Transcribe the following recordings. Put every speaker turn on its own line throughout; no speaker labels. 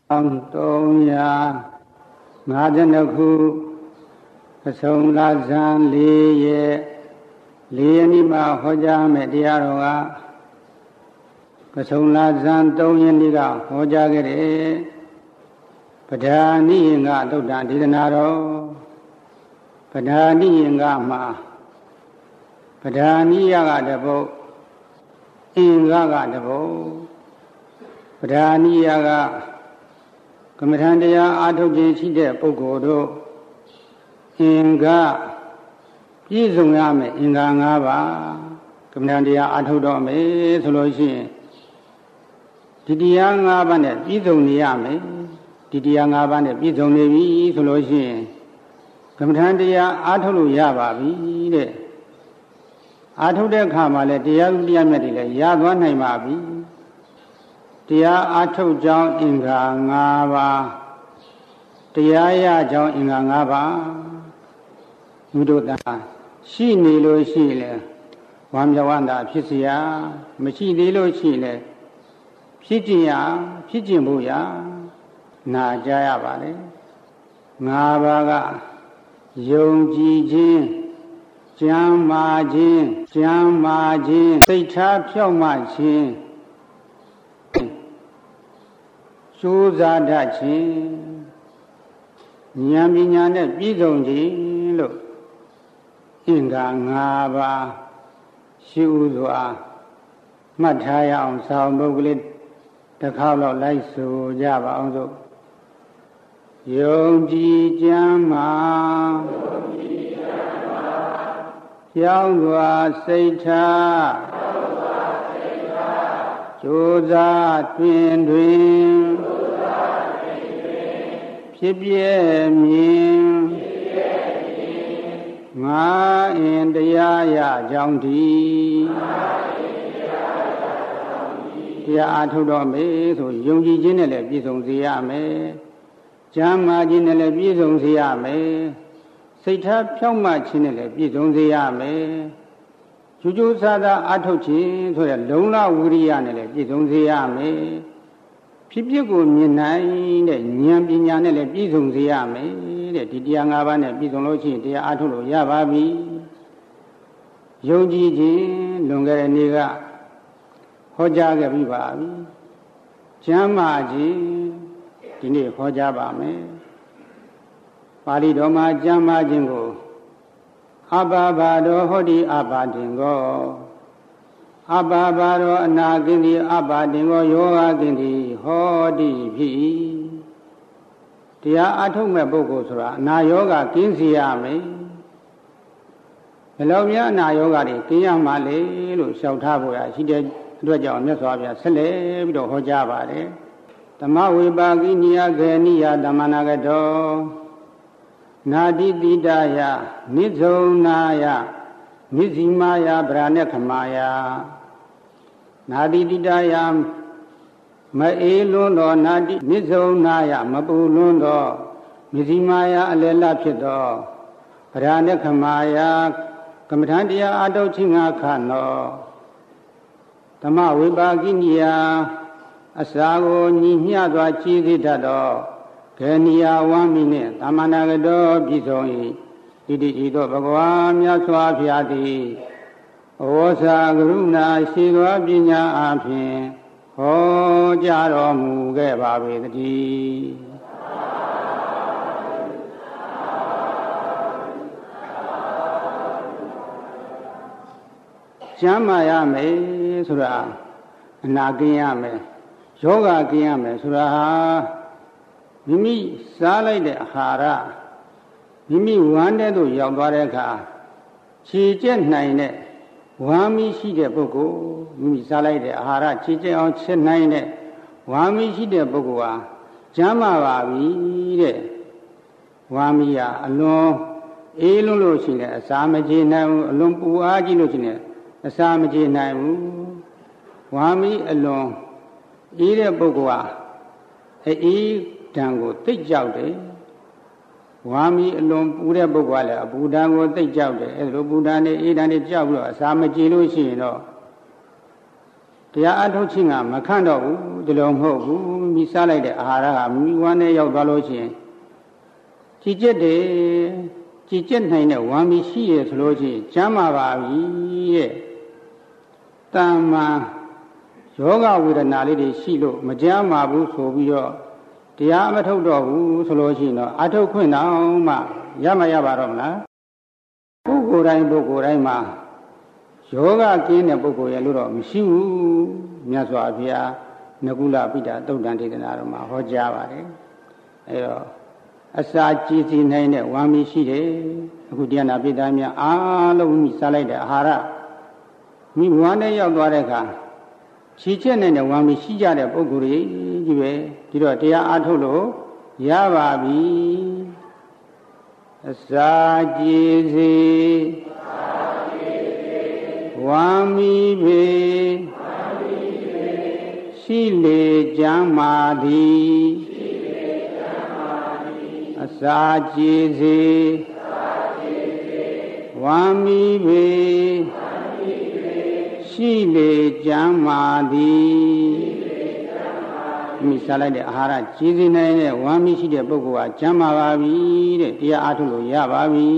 352ခုအစုံလာဇန်4ရက်4နေ့မှာဟောကြားမယ်တရားတော်ကအစုံလာဇန်3ရက်နေ့ကဟောကြားခဲ့တယ်ပဓာနိယင်္ဂသုတ်တံဒေသနာတော်ပဓာနိယင်္ဂမှာပဓာနိယကတပုတ်အင်္ဂကတပုတ်ပဓာနိယကကမ္မထံတရားအာထုတ်ခြင်းရှိတဲ့ပုဂ္ဂိုလ်တို့အင်္ဂပြည့်စုံရမယ်အင်္ဂါ၅ပါးကမ္မထံတရားအာထုတ်တော့မယ်ဆိုလို့ရှိရင်ဒီတရား၅ပါးနဲ့ပြည့်စုံနေရမယ်ဒီတရား၅ပါးနဲ့ပြည့်စုံနေပြီဆိုလို့ရှိရင်ကမ္မထံတရားအာထုတ်လို့ရပါပြီတဲ့အာထုတ်တဲ့အခါမှာလည်းတရားဥတရားမြတ်တွေလည်းရသွားနိုင်ပါပြီတရားအာထုတ်ကြောင်းအင်္ဂါ၅ပါးတရားရကြောင်းအင်္ဂါ၅ပါးဘုဒ္ဓတာရှိနေလို့ရှိလေဝမ်းမြောက်ဝမ်းသာဖြစ်เสียမရှိသေးလို့ရှိလေဖြစ်ကျင်ရဖြစ်ကျင်ဖို့ရနာကြရပါလေ၅ပါးကယုံကြည်ခြင်းကျမ်းမာခြင်းစိတ်ထားဖြောင့်မခြင်းကြိုးစားတတ်ခြင်းဉာဏ်ပညာနဲ့ပြည့်စုံခြင်းလို့အင်္ဂါ၅ပါးရှိဥစွာမှတ်ထားရအောင်ဆောင်းပုဂ္ဂလိတစ်ခေါက်တော့လိုက်ဆိုကြပါအောင်စို့ယုံကြည်ကျမ်းမာကြောင်းစွာစိတ်ထားကြိုးစားတွင်ဖြစ်ပြဲမြင်ငါအင်တရားရကြောင်းဒီတရားအားထုတ်တော့မယ်ဆိုယုံကြည်ခြင်းနဲ့လည်းပြည့်စုံစေရမယ်ကျမ်းမာခြင်းနဲ့လည်းပြည့်စုံစေရမယ်စိတ်ထားဖြောင့်မခြင်းနဲ့လည်းပြည့်စုံစေရမယ်ကျူးကျူးဆာသာအားထုတ်ခြင်းဆိုရလုံလဝိရိယနဲ့လည်းပြည့်စုံစေရမယ်ဖြစ်ဖြစ်ကိုမြင်နိုင်တဲ့ဉာဏ်ပညာနဲ့လည်းပြည့်စုံစေရမယ်တဲ့ဒီတရား၅ပါးနဲ့ပြည့်စုံလို့ရှိရင်တရားအားထုတ်လို့ရပါပြီယုံကြည်ခြင်းလွန်ခဲ့တဲ့နေ့ကဟောကြားခဲ့ပြီးပါပြီကျမ်းမာခြင်းဒီနေ့ဟောကြားပါမယ်ပါဠိတော်မှာကျမ်းမာခြင်းကိုအဘဘာတော်ဟောတိအဘတင်ကောအဘဘာတော်အနာကင်းသည်အဘတင်ကောယောဂကင်းသည်ဟောတိဖြစ်တရားအထုတ်မဲ့ပုဂ္ဂိုလ်ဆိုတာအနာယောဂကင်းစေရမယ်ဘယ်လိုများအနာယောဂတွေကင်းရမှာလဲလို့လျှောက်ထားဖို့ရရှိတဲ့အတွက်ကြောင့်မြတ်စွာဘုရားဆက်လက်ပြီးတော့ဟောကြားပါတယ်သမဝေပါကိနိယခေနိယဓမ္မနာကတောနာတိတိတယနိဇုံနာယနိဇိမာယဗရာဏခမာယနာတိတိတယမအေးလွန်းသောနာတိနိဇုံနာယမပူလွန်းသောနိဇိမာယအလယ်လဖြစ်သောဗရာဏခမာယကမ္မထံတရားအာထုတ်ခြင်းငါခနောသမဝေပါကိနိယအစာကိုညီမျှစွာကြည်သိတတ်သောခေနိယဝမ်းမိနှင့်သမ္မာနာကတောပြည့်စုံ၏ဣတိဤသို့ဘဂဝါမြတ်စွာဘုရားသည်ဩဝါစာကရုဏာရှိသောပညာအားဖြင့်ဟောကြားတော်မူခဲ့ပါပေတည်းကျမ်းမာရမယ်ဆိုတာအနာကင်းရမယ်ယောဂကင်းရမယ်ဆိုတာဟာမိမိစားလိုက်တဲ့အာဟာရမိမိဝမ်းထဲသို့ရောက်သွားတဲ့အခါခြေကျက်နိုင်တဲ့ဝမ်းမီးရှိတဲ့ပုဂ္ဂိုလ်မိမိစားလိုက်တဲ့အာဟာရခြေကျက်အောင်ချက်နိုင်တဲ့ဝမ်းမီးရှိတဲ့ပုဂ္ဂိုလ်ဟာကျမ်းမာပါပြီတဲ့ဝမ်းမီးကအလွန်အေးလွန်းလို့ရှိရင်အစာမကြေနိုင်ဘူးအလွန်ပူအားကြီးလို့ရှိရင်အစာမကြေနိုင်ဘူးဝမ်းမီးအလွန်အေးတဲ့ပုဂ္ဂိုလ်ဟာအေးဓာန်ကိုသိကြောက်တယ်ဝါမီအလွန်ပူတဲ့ပုဂ္ဂိုလ်ကလည်းအပူဓာန်ကိုသိကြောက်တယ်အဲလိုပူဓာန်နဲ့အေးဓာန်နဲ့ကြောက်ပြီးတော့အစာမကြေလို့ရှိရင်တော့တရားအထုတ်ခြင်းကမခန့်တော့ဘူးဒီလိုမဟုတ်ဘူးမိစားလိုက်တဲ့အာဟာရကမိဝမ်းနဲ့ရောက်သွားလို့ရှိရင်ကြည်ကျက်တယ်ကြည်ကျက်နိုင်တဲ့ဝမ်းမီရှိရဆိုလို့ရှိရင်ကျမ်းမာပါပြီတဲ့တမ္မာယောဂဝေဒနာလေးတွေရှိလို့မကြမ်းမာဘူးဆိုပြီးတော့တရားမထုတ်တော့ဘူးဆိုလို့ရှိရင်တော့အထုတ်ခွင့်တော့မှရမရပါတော့မလားပုဂ္ဂိုလ်တိုင်းမှာယောဂကင်းတဲ့ပုဂ္ဂိုလ်ရဲ့လို့တော့မရှိဘူးမြတ်စွာဘုရားနကုလပိဋကသုတ်တံဒေသနာတော်မှာဟောကြားပါတယ်အဲတော့အစာကြည်စီနိုင်တဲ့ဝမ်းမီရှိတယ်အခုတရားနာပိဋကများအားလုံးမိစားလိုက်တဲ့အာဟာရမိဝမ်းနဲ့ရောက်သွားတဲ့အခါချီချက်နေတဲ့ဝမ်းမီရှိကြတဲ့ပုဂ္ဂိုလ်ကြီးပဲဒီတော့တရားအားထုတ်လို့ရပါပြီအစာကြည်စီဝမ်းမီပေရှိလေကြမ်းမာသည်အစာကြည်စီဝမ်းမီပေရှိလေကြမ်းမာသည်မိစားလိုက်တဲ့အာဟာရကြည်စီနိုင်တဲ့ဝမ်းမီရှိတဲ့ပုဂ္ဂိုလ်ကကျမ်းမာပါပြီတဲ့တရားအားထုတ်လို့ရပါပြီ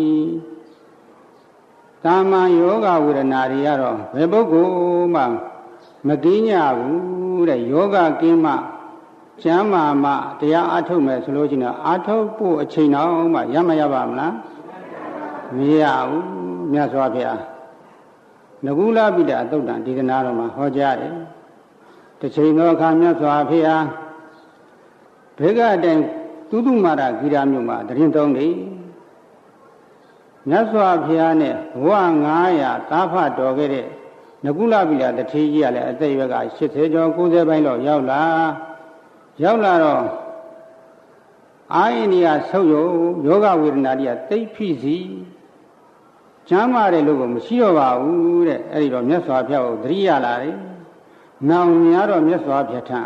ကာမယောဂဝေဒနာတွေကတော့ဘယ်ပုဂ္ဂိုလ်မှမကင်းကြဘူးတဲ့ယောဂကင်းမှကျမ်းမာမှတရားအားထုတ်မယ်ဆိုလို့ရှိရင်အားထုတ်ဖို့အချိန်တော့မှရမရပါမလားမရဘူးမြတ်စွာဘုရားနကုလပိဋကသုတ်တံဒေသနာတော်မှာဟောကြားတယ်တစ်ချိန်သောအခါမြတ်စွာဘုရားဘေကတိုင်သုတုမာရဂီရာမြို့မှာတရင်သုံးတယ်မြတ်စွာဘုရားနဲ့ဘဝ900တာဖတော်ခဲ့တဲ့နကုလပိဋကတထေးကြီးကလည်းအသက်အရွယ်က80ကျော်90ပိုင်းလောက်ရောက်လာတော့အာယနိယဆုပ်ယုံယောဂဝေဒနာတွေကသိဖိစီကျမ်းမာတယ်လို့မရှိတော့ပါဘူးတဲ့အဲ့ဒီတော့မြတ်စွာဘုရားကိုသတိရလာတယ်။နောင်များတော့မြတ်စွာဘုရားထံ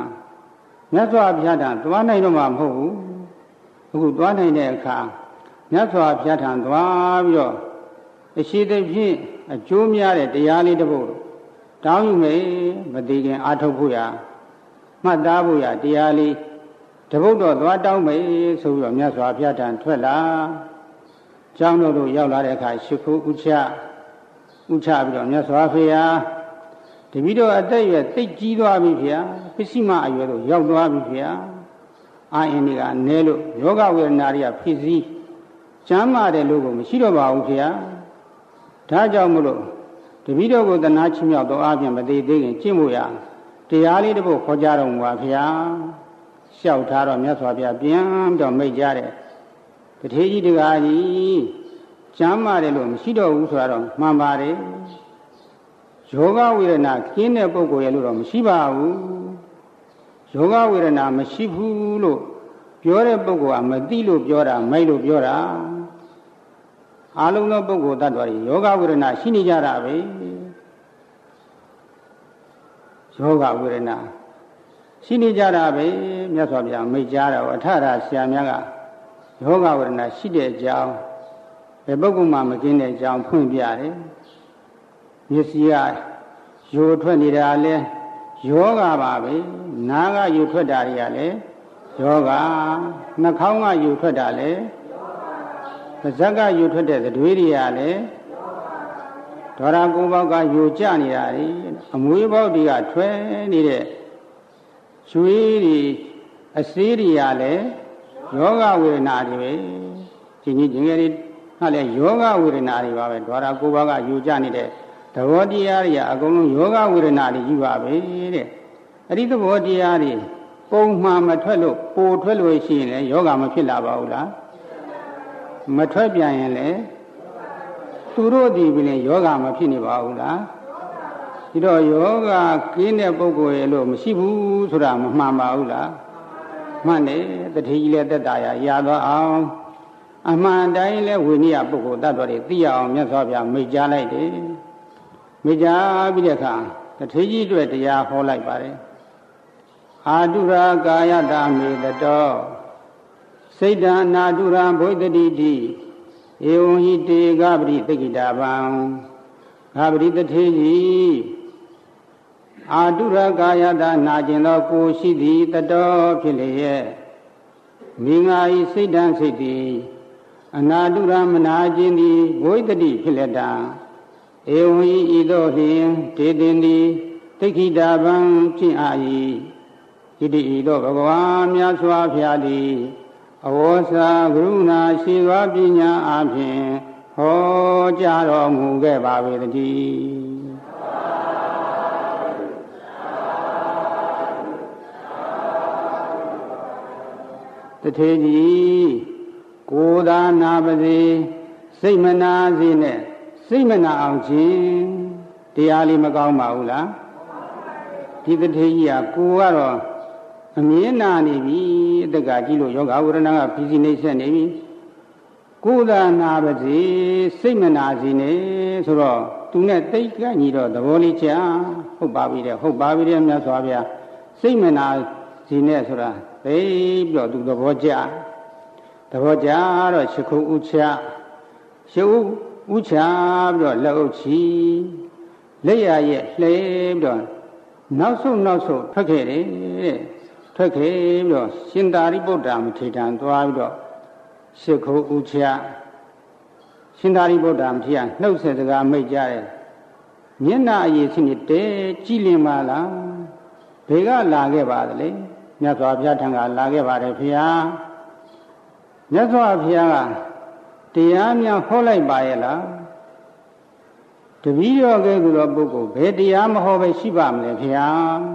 သွားနိုင်တော့မှမဟုတ်ဘူး။အခုသွားနိုင်တဲ့အခါမြတ်စွာဘုရားထံသွားပြီးတော့အရှိတဖြင့်အကျိုးများတဲ့တရားလေးတစ်ပုဒ်တောင်းယူမယ်မသိခင်အာထုတ်ဖို့ရမှတ်သားဖို့ရတရားလေးတစ်ပုဒ်တော့သွားတောင်းမယ်ဆိုပြီးတော့မြတ်စွာဘုရားထံထွက်လာကျောင်းတော်တို့ရောက်လာတဲ့အခါရှိခိုးဥချပြီးတော့မြတ်စွာဘုရားတပည့်တော်အသက်အရွယ်သိပ်ကြီးသွားပြီဗျာပစ္စည်းမအရွယ်တို့ရောက်သွားပြီဗျာအာအင်းဒီကနဲလို့ယောဂဝေဒနာတွေကဖြစ်စည်းကျမ်းမာတယ်လို့ကိုမရှိတော့ပါဘူးဗျာဒါကြောင့်မလို့တပည့်တော်ကိုသနာချင်းမြောက်တော့အပြင်မသေးသေးခင်ကျင့်ဖို့ရတရားလေးတစ်ပုဒ်ခေါ်ကြတော်မူပါဗျာလျှောက်ထားတော့မြတ်စွာဘုရားပြန်တော့မိတ်ကြတဲ့တထေးကြီးတကားကြီးကျမ်းမာတယ်လို့မရှိတော့ဘူးဆိုတော့မှန်ပါတယ်ယောဂဝေဒနာကျင်းတဲ့ပုဂ္ဂိုလ်ရဲ့လို့တော့မရှိပါဘူးယောဂဝေဒနာမရှိဘူးလို့ပြောတဲ့ပုဂ္ဂိုလ်ကမသိလို့ပြောတာမိုက်လို့ပြောတာအလုံးသောပုဂ္ဂိုလ်တ attva တွေယောဂဝေဒနာရှိနေကြတာပဲယောဂဝေဒနာရှိနေကြတာပဲမြတ်စွာဘုရားမိတ်ကြားတော့အထရဆရာများကယောဂဝေဒနာရှိတဲ့အကြောင်းဘယ်ပုဂ္ဂိုလ်မှမကင်းတဲ့အကြောင်းဖွင့်ပြတယ်မျက်စိကယိုထွက်နေတာလဲယောဂပါပဲနားကယိုထွက်တာတွေကလည်းယောဂနှာခေါင်းကယိုထွက်တာလည်းပါးစပ်ကယိုထွက်တဲ့သွေးတွေကလည်းဒေါရကုဘောက်ကယိုကျနေတာလေအမွေးဘောက်တွေကထွက်နေတဲ့ရွှေတွေအစေးတွေကလည်းယောဂဝေဒနာတွေပဲချင်းငယ်တွေကလည်းယောဂဝေဒနာတွေပါပဲဒေါရကုဘောက်ကယိုကျနေတဲ့သဘောတရားတွေအကုန်လုံးယောဂဝေဒနာတွေကြီးပါပဲတဲ့အဲ့ဒီသဘောတရားတွေပုံမှန်မထွက်လို့ပိုထွက်လို့ရှိရင်လည်းယောဂမဖြစ်လာပါဘူးလားမထွက်ပြန်ရင်လည်းသူတို့ဒီပြင်ယောဂမဖြစ်နေပါဘူးလားဒီတော့ယောဂကင်းတဲ့ပုဂ္ဂိုလ်ရဲ့လို့မရှိဘူးဆိုတာမမှန်ပါဘူးလားမှန်တယ်တတိကြီးလည်းတက်တာရသွားအောင်အမှန်တိုင်းလည်းဝိနည်းပုဂ္ဂိုလ်တ attva တွေသိရအောင်မြတ်စွာဘုရားမိတ်ကြားလိုက်တယ်မိကြားပြီးတဲ့အခါတထေးကြီးအတွက်တရားဟောလိုက်ပါတယ်အာတုရာကာယတာမေတတောစိတ်တံနာတုရာဘုဒ္ဓတိတိဧဝံဟိတေဂဗရိတကိတာဗံဂဗရိတထေးကြီးအာတုရကာယတာနာကျင်သောကိုရှိသည်တတော်ဖြစ်လေရဲ့မိငါဤစိတ်တန်းစိတ်သည်အနာတုရမနာခြင်းသည်ဘိုးတတိဖြစ်လက်တာဧဝံဤသို့လျင်ဒေတင်သည်တိခိတာပံဖြစ်အာ၏ဣတိဤသို့ဘဂဝါမြတ်စွာဘုရားသည်အဝေါစာကရုဏာရှိသောပညာအဖြင့်ဟောကြားတော်မူခဲ့ပါပေတည်းတထေကြီးကိုယ်သာနာပါစေစိတ်မနာစေနဲ့စိတ်မနာအောင်ခြင်းတရားလေးမကောင်းပါဘူးလားဒီတထေကြီးကကိုယ်ကတော့အမြင်နာနေပြီအတ္တကကြည့်လို့ယောဂဝရဏကဖိစီနေဆက်နေပြီကိုယ်သာနာပါစေစိတ်မနာစေနဲ့ဆိုတော့သူနဲ့တိတ်ကညီတော့သဘောလေးချဟုတ်ပါပြီတဲ့ဟုတ်ပါပြီတဲ့မြတ်စွာဘုရားစိတ်မနာစေနဲ့ဆိုတာသိပြီးတော့သူသဘောကျတော့ရှ िख ုဥချရှ िख ုဥချပြီးတော့လက်အုပ်ချီလက်ရရဲ့လှဲပြီးတော့နောက်ဆုံးထွက်ခဲ့တယ်တဲ့ထွက်ခဲ့ပြီးတော့ရှင်သာရိပုတ္တရာမထေရသွားပြီးတော့ရှ िख ုဥချရှင်သာရိပုတ္တရာမထေရနှုတ်ဆက်စကားမိတ်ကြတယ်မျက်နှာအရည်စနစ်တဲကြည်လင်ပါလားဘယ်ကလာခဲ့ပါသလဲမြတ်စွာဘုရားထံကလာခဲ့ပါတယ်ဖေဟာမြတ်စွာဘုရားကတရားများဟောလိုက်ပါရဲ့လားတပည့်တော်ကဲ့သို့သောပုဂ္ဂိုလ်ဘယ်တရားမဟောပဲရှိပါမလဲဖေဟာ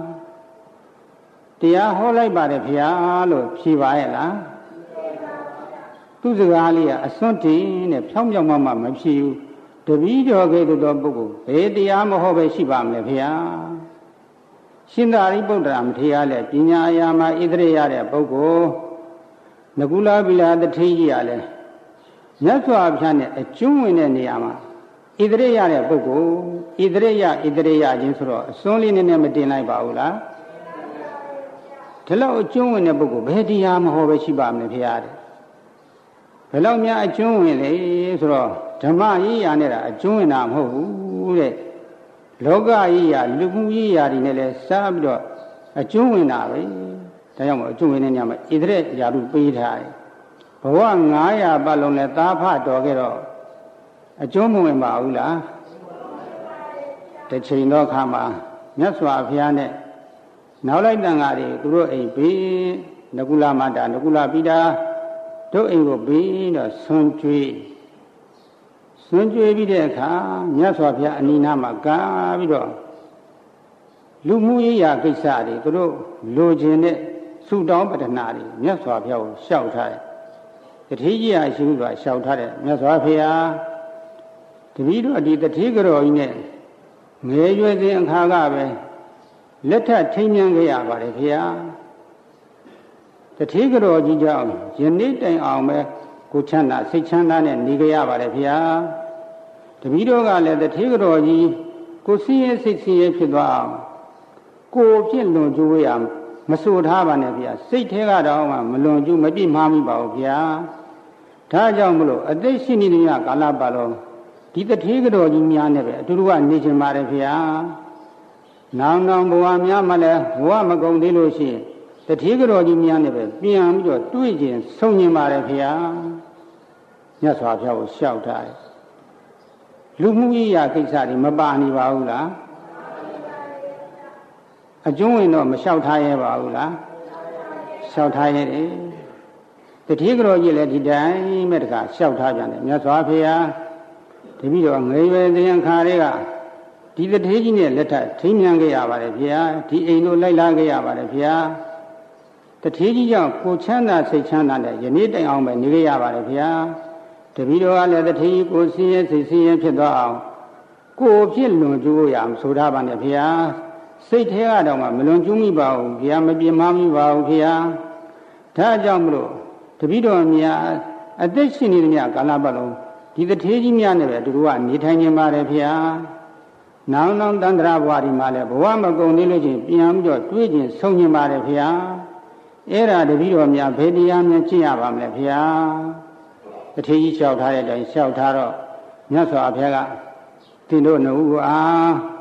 တရားဟောလိုက်ပါတယ်ဖေဟာလို့ဖြေပါရဲ့လားသူစကားလေးကအစွန်းတင်နဲ့ဖြောင်းမမဖြေဘူးတပည့်တော်ကဲ့သို့သောပုဂ္ဂိုလ်ဘယ်တရားမဟောပဲရှိပါမလဲဖေဟာရှင်သာရိပုတ္တရာမထေရလည်းပညာအရာမှာဣသရေရတဲ့ပုဂ္ဂိုလ်နကုလပိလာတထေးကြီးကလည်းမြတ်စွာဘုရားနဲ့အကျွမ်းဝင်တဲ့နေရာမှာဣသရေရတဲ့ပုဂ္ဂိုလ်ဣသရေရချင်းဆိုတော့အစွန်းလေးနည်းနည်းမတင်လိုက်ပါဘူးလားဒီလောက်အကျွမ်းဝင်တဲ့ပုဂ္ဂိုလ်ဘယ်တရားမဟောပဲရှိပါမလဲဖေရတဲ့ဘယ်လောက်များအကျွမ်းဝင်လေဆိုတော့ဓမ္မရေးရာနဲ့တာအကျွမ်းဝင်တာမဟုတ်ဘူးတဲ့လောကကြီးရာလူမှုကြီးရာတွေနဲ့လဲစားပြီးတော့အကျွမ်းဝင်တာပဲဒါကြောင့်မို့အကျွမ်းဝင်တဲ့ညမှာဣသရေရာလူပေးထားတယ်ဘဝ900ပတ်လုံးလဲသားဖတော်ခဲ့တော့အကျွမ်းမဝင်ပါဘူးလားတစ်ချိန်တော့ခါမှာမြတ်စွာဘုရားနဲ့နောက်လိုက်တန်ဃာတွေသူတို့အိမ်ပေးနကုလမတာနကုလပိတာတို့အိမ်ကိုပေးတော့ဆွန်ကျွေးပြီးတဲ့အခါမြတ်စွာဘုရားအနိနာမှာကားပြီးတော့လူမှုရေးရာကိစ္စတွေသူတို့လိုချင်တဲ့ဆုတောင်းပတနာတွေမြတ်စွာဘုရားကိုလျှောက်ထားတယ်တတိယကြီးအရှိစွာလျှောက်ထားတယ်မြတ်စွာဘုရားတပည့်တော်ဒီတတိကတော်ကြီးနဲ့ငယ်ရွယ်စဉ်အခါကပဲလက်ထပ်ထိမ်းမြန်းခဲ့ရပါတယ်ဘုရားတတိကတော်ကြီးကြောင့်ယနေ့တိုင်အောင်ပဲကိုချမ်းသာစိတ်ချမ်းသာနဲ့နေကြရပါတယ်ဗျာတပည့်တော်ကလည်းတထေးတော်ကြီးကိုစည်းရဲစိတ်စည်းရဲဖြစ်သွားအောင်ကိုပြည့်လွန်ကျိုးရမဆိုထားပါနဲ့ဗျာစိတ်ထဲကတော့မလွန်ကျူးမပြည့်မှားမိပါဘူးဗျာဒါကြောင့်မလို့အသိရှိနေနေရကာလပတ်လုံးဒီတထေးတော်ကြီးများနဲ့ပဲအတူတူကနေချင်ပါတယ်ဗျာနောင်ဘဝများမှလည်းဘဝမကုန်သေးလို့ရှိရင်တထေးတော်ကြီးများနဲ့ပဲပြန်ပြီးတော့တွေ့ကျင်ဆုံကျင်ပါတယ်ဗျာမြတ်စွာဘုရားကိုလျှောက်ထားတယ်လူမှုရေးရာကိစ္စတွေမပါနေပါဘူးလားအကျုံးဝင်တော့မလျှောက်ထားရဲပါဘူးလားလျှောက်ထားရတယ်တတိကတော်ကြီးလည်းဒီတိုင်းမဲ့တခါလျှောက်ထားပြန်တယ်မြတ်စွာဘုရားတပည့်တော်ငယ်ရွယ်စဉ်ခါတွေကဒီတထေးကြီးနဲ့လက်ထပ်ထိမ်းမြန်းခဲ့ရပါတယ်ဗျာဒီအိမ်တို့လိုက်လာခဲ့ရပါတယ်ဗျာတထေးကြီးကြောင့်ကိုချမ်းသာစိတ်ချမ်းသာနဲ့ယနေ့တိုင်အောင်ပဲနေခဲ့ရပါတယ်ဗျာတပည့်တော်ကလည်းတထေးကြီးကိုစည်းရဲစိတ်စည်းရဲဖြစ်သွားအောင်ကိုဖြစ်လွန်ကျူးရအောင်ဆိုထားပါနဲ့ဗျာစိတ်ထဲကတော့မလွန်ကျူးမိပါဘူးဗျာမပြင်းမမိပါဘူးဗျာဒါကြောင့်မလို့တပည့်တော်များအသက်ရှင်နေတဲ့မြတ်ကာလပတ်လုံးဒီတထေးကြီးများနဲ့ပဲသူတို့ကနေထိုင်နေပါတယ်ဗျာနောင်တန္တရာဘဝဒီမှာလဲဘဝမကုန်သေးလို့ချင်းပြန်ပြီးတော့တွေးကျင်ဆုံးကျင်ပါတယ်ဗျာအဲ့ဒါတပည့်တော်များဘယ်တရားများကျင့်ရပါမလဲဗျာတထေးကြီးလျှောက်ထားတဲ့အတိုင်းလျှောက်ထားတော့မြတ်စွာဘုရားကသင်တို့နှုတ်အား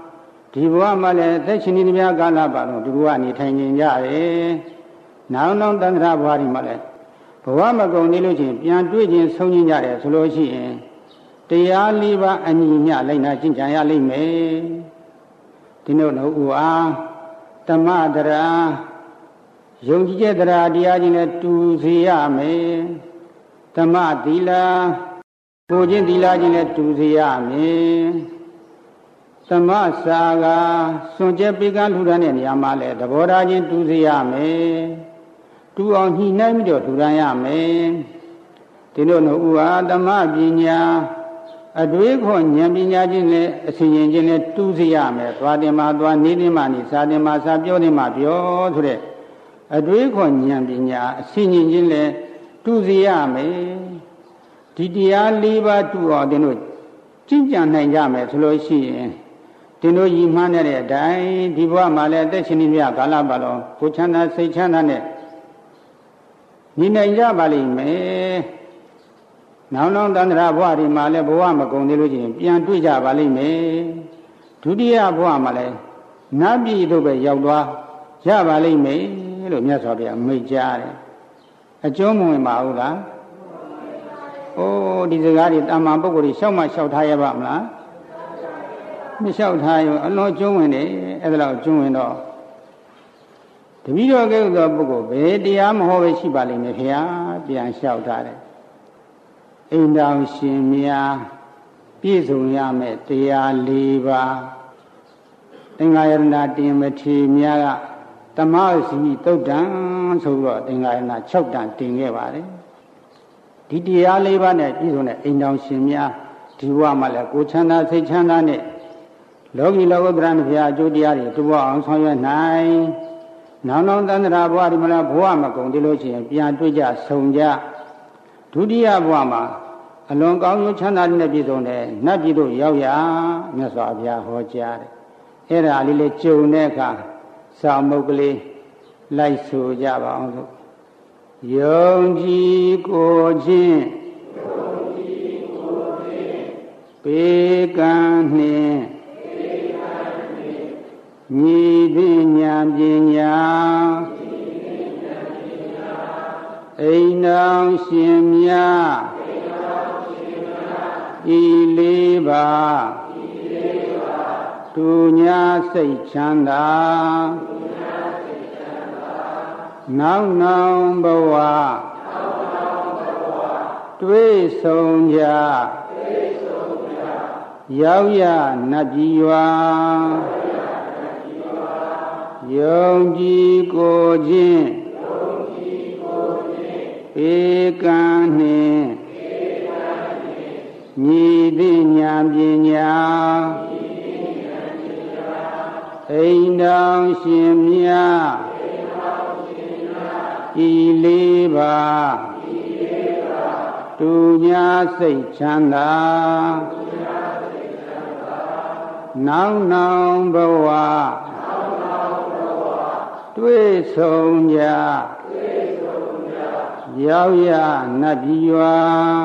ဒီဘဝမှာလည်းသက်ရှင်နေသမျှကာလပတ်လုံးဒီဘဝနေထိုင်နေကြတယ်နောက်နောက်တန်ត្រာဘဝဒီမှာလည်းဘဝမကုန်သေးလို့ချင်းပြန်တွေ့ချင်းဆုံးချင်းကြတယ်ဆိုလို့ရှိရင်တရား၄ပါးအညီမျှလိုက်နာကျင့်ကြံရလိမ့်မယ်ဒီတို့နှုတ်ဦးအားဓမ္မတရားယုံကြည်ချက်တရားတရားချင်းနဲ့တူစေရမယ်ဓမ္မသီလကိုချင်းသီလချင်းနဲ့တူစေရမယ်သမစာကစွန့်ကြဲပိကလှူဒါန်းတဲ့နေရာမှာလဲသဘောထားချင်းတူစေရမယ်တူအောင်ညှိနှိုင်းပြီးတော့လှူဒါန်းရမယ်ဒီလိုနှုတ်ဦးဟာသမပညာအတွေးခေါ်ဉာဏ်ပညာချင်းနဲ့အစဉ်ရင်ချင်းနဲ့တူစေရမယ်သွားတယ်မှာသွားနေတယ်မှာနေစားတယ်မှာစားပြောတယ်မှာပြောဆိုတဲ့အတွေးခေါ်ဉာဏ်ပညာအစဉ်ရင်ချင်းနဲ့တူစေရမယ်ဒီတရား၄ပါးတူအောင်ဒီလိုကျင့်ကြံနိုင်ကြမယ်ဆိုလို့ရှိရင်ဒီလိုရည်မှန်းတဲ့အတိုင်းဒီဘဝမှာလည်းအသက်ရှင်နေမြကာလပတ်လုံးကိုချမ်းသာစိတ်ချမ်းသာနဲ့နေနိုင်ကြပါလိမ့်မယ်နောက်နောက်တန်ត្រာဘဝဒီမှာလည်းဘဝမကုန်သေးလို့ချင်းပြန်တွေ့ကြပါလိမ့်မယ်ဒုတိယဘဝမှာလည်းနတ်ပြည်သို့ပဲရောက်သွားရပါလိမ့်မယ်လို့မြတ်စွာဘုရားမိန့်ကြားတယ်အကျုံးမဝင်ပါဘူးလားအိုးဒီစကားတွေတာမန်ပုဂ္ဂိုလ်တွေရှောက်မှရှောက်ထားရပါမလားမလျှောက်ထားရောအလွန်ကျွမ်းဝင်တယ်အဲ့ဒါလောက်ကျွမ်းဝင်တော့တပည့်တော်ကဲ့သို့သောပုဂ္ဂိုလ်ဘယ်တရားမဟောပဲရှိပါလိမ့်မယ်ခင်ဗျာပြန်လျှောက်ထားတယ်အိမ်တော်ရှင်များပြည့်စုံရမယ်တရား၄ပါးသင်္ဃာယရဏတင်မထေများကတမစီတုတ်တံဆိုပြီးတော့သင်္ဃာယရဏ6တန်တင်ခဲ့ပါတယ်ဒီတရား၄ပါးနဲ့ပြည့်စုံတဲ့အိမ်တော်ရှင်များဒီဘဝမှာလည်းကိုယ်ချမ်းသာစိတ်ချမ်းသာနဲ့လောကီလောကုတ္တရဘုရားအကျိုးတရားတွေတဘအောင်ဆောင်ရွက်နိုင်နောင်နောင်တန်ត្រာဘဝဒီမှာဘဝမကုန်သေးလို့ရှိရင်ပြန်တွေ့ကြဆုံကြဒုတိယဘဝမှာအလွန်ကောင်းကျိုးချမ်းသာတဲ့ပြည့်စုံတဲ့နတ်ပြည်သို့ရောက်ရမြတ်စွာဘုရားဟောကြားတယ်အဲ့ဒါလေးလေးကြုံတဲ့အခါစာမုတ်ကလေးလိုက်ဆိုကြပါအောင်လို့ယုံကြည်ကိုချင်းပေကံနှင့်ညီသိဉာဏ်ပညာအိမ်တော်ရှင်များဤလေးပါသူညာစိတ်ချမ်းသာနောက်နောက်ဘဝတွေ့ဆုံကြရောက်ရနတ်ပြည်ရွာယုံကြည်ကိုချင်းဧကံနှင့်ညီသိဉာဏ်ပညာအိမ်တော်ရှင်များဤလေးပါသူညာစိတ်ချမ်းသာနောက်နောက်ဘဝတွေ့ဆုံကြရောက်ရနတ်ပြည်ရွာ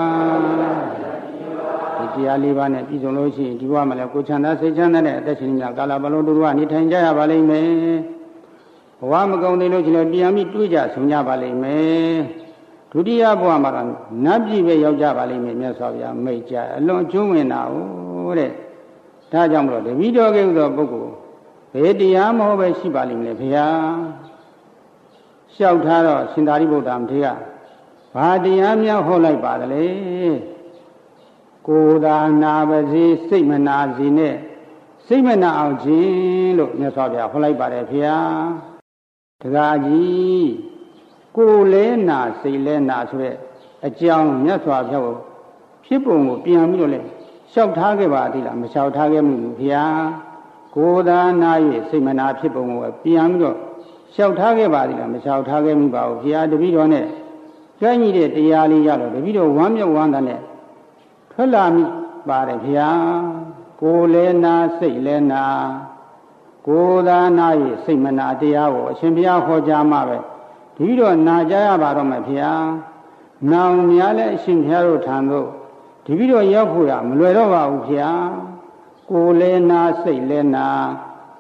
ဒီတရား၄ပါးနဲ့ပြည်စုံလို့ရှိရင်ဒီဘဝမှာလည်းကိုချမ်းသာစိတ်ချမ်းသာတဲ့အသက်ရှင်နေတာကာလပတ်လုံးတို့ကနေထိုင်ကြရပါလိမ့်မယ်ဘဝမကုန်သေးလို့ရှိရင်ပြန်ပြီးတွေ့ကြဆုံကြပါလိမ့်မယ်ဒုတိယဘဝမှာတော့နတ်ပြည်ပဲရောက်ကြပါလိမ့်မယ်မြတ်စွာဘုရားမိန့်ကြားအလွန်ကျွမ်းဝင်တာဟုတ်တဲ့ဒါကြောင့်မလို့တပည့်တော်ကဲ့သို့သောပုဂ္ဂိုလ်ဘယ်တရားမဟုတ်ပဲရှိပါလိမ့်မယ်ဘုရားလျှောက်ထားတော့ရှင်သာရိပုတ္တရာမထေရဘာတရားများဟောလိုက်ပါသလဲကိုယ်သာနာပါစေစိတ်မနာစေနဲ့စိတ်မနာအောင်ခြင်းလို့မြတ်စွာဘုရားဟောလိုက်ပါတယ်ဘုရားတကားကြီးကိုယ်လဲနာစိတ်လဲနာဆိုတဲ့အကြောင်းမြတ်စွာဘုရားကိုဖြစ်ပုံကိုပြန်ပြီးတော့လဲလျှောက်ထားခဲ့ပါသေးလားမလျှောက်ထားခဲ့မှုဘုရားကိုယ်သာနာ၍စိတ်မနာဖြစ်ပုံကိုပြန်ပြီးတော့လျှောက်ထားခဲ့ပါသေးလားမလျှောက်ထားခဲ့မှုပါဘူးဘုရားတပည့်တော်နဲ့ကြွညီတဲ့တရားလေးရတော့တပည့်တော်ဝမ်းမြောက်ဝမ်းသာနဲ့ထွက်လာမိပါတယ်ဘုရားကိုယ်လဲနာစိတ်လဲနာကိုယ်သာနာ၍စိတ်မနာတရားကိုအရှင်ဘုရားဟောကြားမှာပဲတပည့်တော်နာကြရပါတော့မယ်ဘုရားနောင်များလဲအရှင်ဘုရားတို့ထံသို့တပည့်တော်ရောက်ဖို့ရမလွယ်တော့ပါဘူးဘုရားကိုယ်လဲနာစိတ်လဲနာ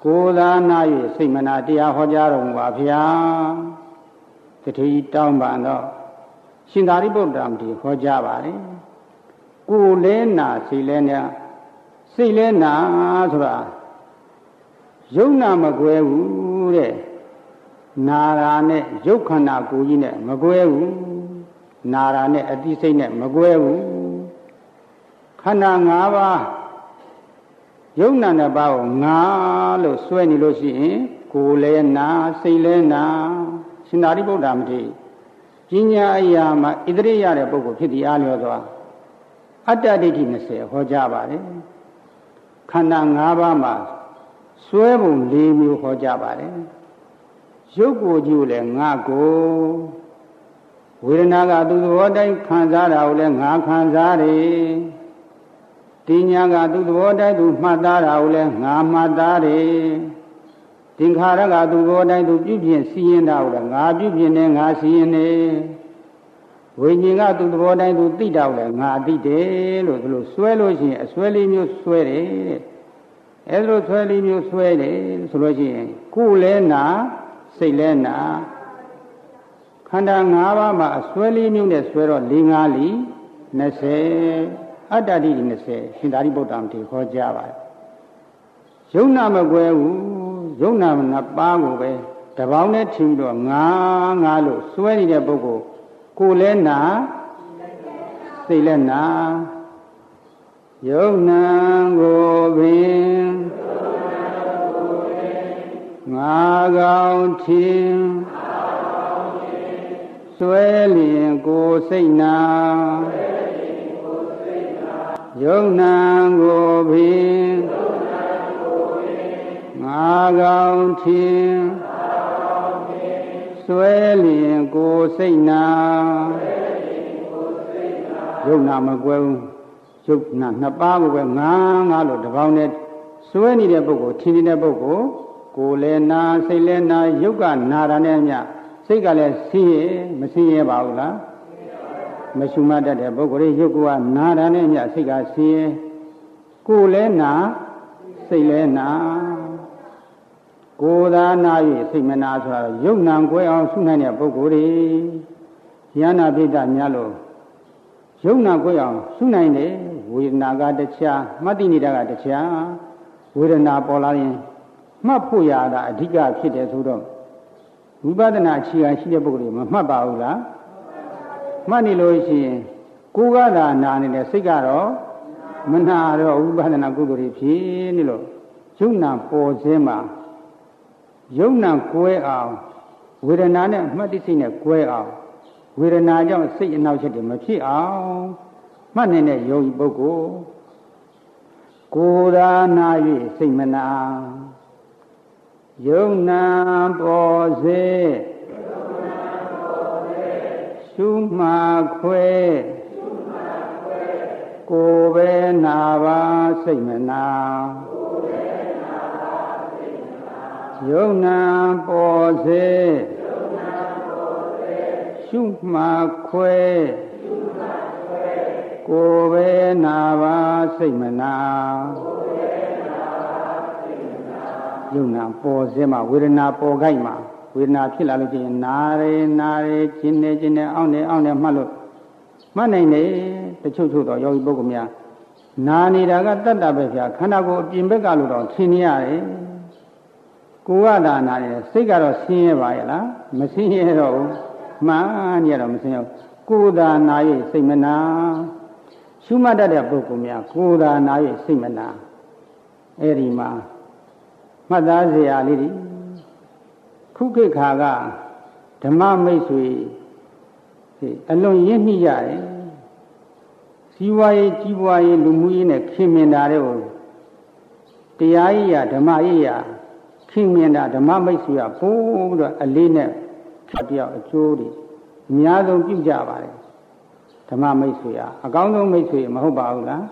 ကိုယ်သာနာ၍စိတ်မနာတရားဟောကြားတော်မူပါဗျာတတိတောင်းပန်တော့ရှင်သာရိပုတ္တရာမထေရဟောကြားပါလေကိုယ်လဲနာစိတ်လဲနာစိတ်လဲနာဆိုတာယုံနာမကွဲဘူးတဲ့နာရာနဲ့ရုပ်ခန္ဓာကိုယ်ကြီးနဲ့မကွဲဘူးနာရာနဲ့အတိစိတ်နဲ့မကွဲဘူးခန္ဓာ၅ပါးယုံနာနဲ့ပါကိုငါလို့စွဲနေလို့ရှိရင်ကိုယ်လဲနာစိတ်လဲနာရှင်သာရိပုတ္တရာမထေရပညာအရာမှာဣတရိရတဲ့ပုဂ္ဂိုလ်ဖြစ်သည်အားလျော်စွာအတ္တဒိဋ္ဌိ20ဟောကြားပါတယ်ခန္ဓာ၅ပါးမှာစွဲပုံ၄မျိုးဟောကြားပါတယ်ရုပ်ကိုယ်ကြီးကိုလည်းငါကိုဝေဒနာကသူသဘောတိုင်းခံစားတာကိုလည်းငါခံစားတယ်တင်ညာကသူသဘောတိုင်းသူမှတ်သားတာကိုလည်းငါမှတ်သားတယ်သင်္ခါရကသူသဘောတိုင်းသူပြုပြင်စီရင်တာကိုလည်းငါပြုပြင်နေငါစီရင်နေဝိညာဉ်ကသူသဘောတိုင်းသူသိတာကိုလည်းငါသိတယ်လို့ဒီလိုစွဲလို့ရှိရင်အစွဲလေးမျိုးစွဲတယ်တဲ့အဲဒါလိုစွဲလေးမျိုးစွဲတယ်ဆိုလို့ရှိရင်ကိုယ်လဲနာစိတ်လဲနာခန္ဓာ၅ပါးမှာအစွဲလေးမျိုးနဲ့စွဲတော့၄၅လီ20အတ္တဒိဋ္ဌိ20ရှင်သာရိပုတ္တရာမထေရဟောကြားပါတယ်ယုံနာမကွဲဘူးယုံနာနှစ်ပါးကိုပဲတပေါင်းနဲ့ထင်ပြီးတော့ငါလို့စွဲနေတဲ့ပုဂ္ဂိုလ်ကိုယ်လဲနာစိတ်လဲနာယုံနာကိုပင်ငါကောင်းထင်စွဲလျင်ကိုယ်စိတ်နာယုံနာကိုပင်ငါကောင်းထင်စွဲလျင်ကိုယ်စိတ်နာယုံနာမကွဲဘူးယုံနာနှစ်ပါးကိုပဲငါလို့တပေါင်းနဲ့စွဲနေတဲ့ပုဂ္ဂိုလ်ထင်နေတဲ့ပုဂ္ဂိုလ်ကိုယ်လည်းနာစိတ်လည်းနာယုတ်ကနာတာနဲ့အမျှစိတ်ကလည်းဆင်းရဲမဆင်းရဲပါဘူးလားမရှုမှတ်တတ်တဲ့ပုဂ္ဂိုလ်ရဲ့ယုတ်ကနာတာနဲ့အမျှစိတ်ကဆင်းရဲကိုယ်လည်းနာစိတ်လည်းနာကိုယ်သာနာ၍စိတ်မနာဆိုတော့ယုတ်နံကွဲအောင်ရှုနိုင်တဲ့ပုဂ္ဂိုလ်တွေဉာဏပိဋကများလို့ယုံနာကိုအောင်ရှုနိုင်တယ်ဝေဒနာကတခြားမှတ်သိနေတာကတခြားဝေဒနာပေါ်လာရင်မှတ်ဖို့ရတာအဓိကဖြစ်တယ်ဆိုတော့ဝိပဿနာအခြေခံရှိတဲ့ပုဂ္ဂိုလ်တွေမမှတ်ပါဘူးလားမှတ်နေလို့ရှိရင်ကိုယ်ကသာနာနေတဲ့စိတ်ကတော့မနာတော့ဝိပဿနာကုသိုလ်တွေဖြစ်နေလို့ယုံနာပေါ်ခြင်းမှာယုံနာကွဲအောင်ဝေဒနာနဲ့မှတ်သိစိတ်နဲ့ကွဲအောင်ဝေဒနာကြောင့်စိတ်အနှောက်အယှက်တွေမဖြစ်အောင်မှတ်နေတဲ့ယောဂီပုဂ္ဂိုလ်ကိုယ်သာနာ၍စိတ်မနာယုံနာပေါ်စေရှုမှခွဲကိုယ်ပဲနာပါစိတ်မနာယုံနာပေါ်စေရှုမှခွဲကိုယ်ပဲနာပါစိတ်မနာယုံနာပေါ်စေမှာဝေဒနာပေါ်ခိုက်မှာဝေဒနာဖြစ်လာလို့ချင်းနာရဲခြင်းနဲ့အောင့်နေမှတ်လို့မှတ်နိုင်တယ်တချို့တော့ယောဂီပုဂ္ဂိုလ်များနာနေတာကတတ္တပဲဗျာခန္ဓာကိုယ်အပြင်ဘက်ကလို့တော့ထင်နေရတယ်ကိုယ်ကသာနာနေတယ်စိတ်ကတော့ဆင်းရဲပါရဲ့လားမဆင်းရဲတော့ဘူးမှန်ရတော့မဆင်းရဲကိုယ်သာနာ၍စိတ်မနာရှုမှတ်တတ်တဲ့ပုဂ္ဂိုလ်များကိုယ်သာနာ၍စိတ်မနာအဲ့ဒီမှာမှတ်သားစရာလေးတွေခုခေတ်ခါကဓမ္မမိတ်ဆွေအလွန်ရင်းနှီးရတယ်စီးပွားရေးကြီးပွားရေးလူမှုရေးနဲ့ခင်မင်တာတွေကိုတရားရေးရဓမ္မရေးရခင်မင်တာဓမ္မမိတ်ဆွေကပိုးပြီးတော့အလေးနဲ့တယောက်အကျိုးတွေအများဆုံးပြုကြပါတယ်ဓမ္မမိတ်ဆွေကအကောင်းဆုံးမိတ်ဆွေမဟုတ်ပါဘူးလား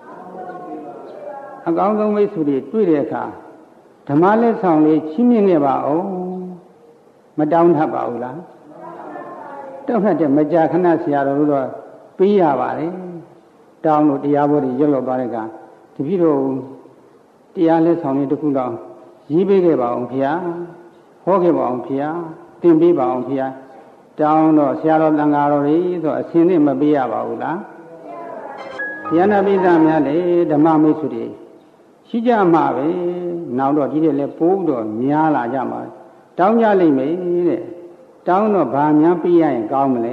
အကောင်းဆုံးမိတ်ဆွေတွေတွေ့တဲ့အခါဓမ္မလက်ဆောင်လေးချီးမြှင့်ခဲ့ပါအောင်မတောင်းတတ်ပါဘူးလားတောင်းတတ်တဲ့မကြာခဏဆရာတော်တို့တော့ပေးရပါတယ်တောင်းလို့တရားဘောတွေရုပ်ရောက်သွားတဲ့အခါတပည့်တော်တရားလက်ဆောင်လေးတစ်ခုတော့ရရေးပေးခဲ့ပါအောင်ဖေဟာဟောခဲ့ပါအောင်ဖေဟာသင်ပေးပါအောင်ဖေဟာတောင်းတော့ဆရာတော်တန်ဃာတော်တွေဆိုအစဉ်နဲ့မပေးရပါဘူးလားဉာဏပိသများလေဓမ္မမိတ်ဆွေတွေရှိကြမှာပဲနောက်တော့ဒီတဲ့လဲပိုးတော့များလာကြမှာတောင်းကြလိမ့်မယ်တဲ့တောင်းတော့ဗာများပြရရင်ကောင်းမလဲ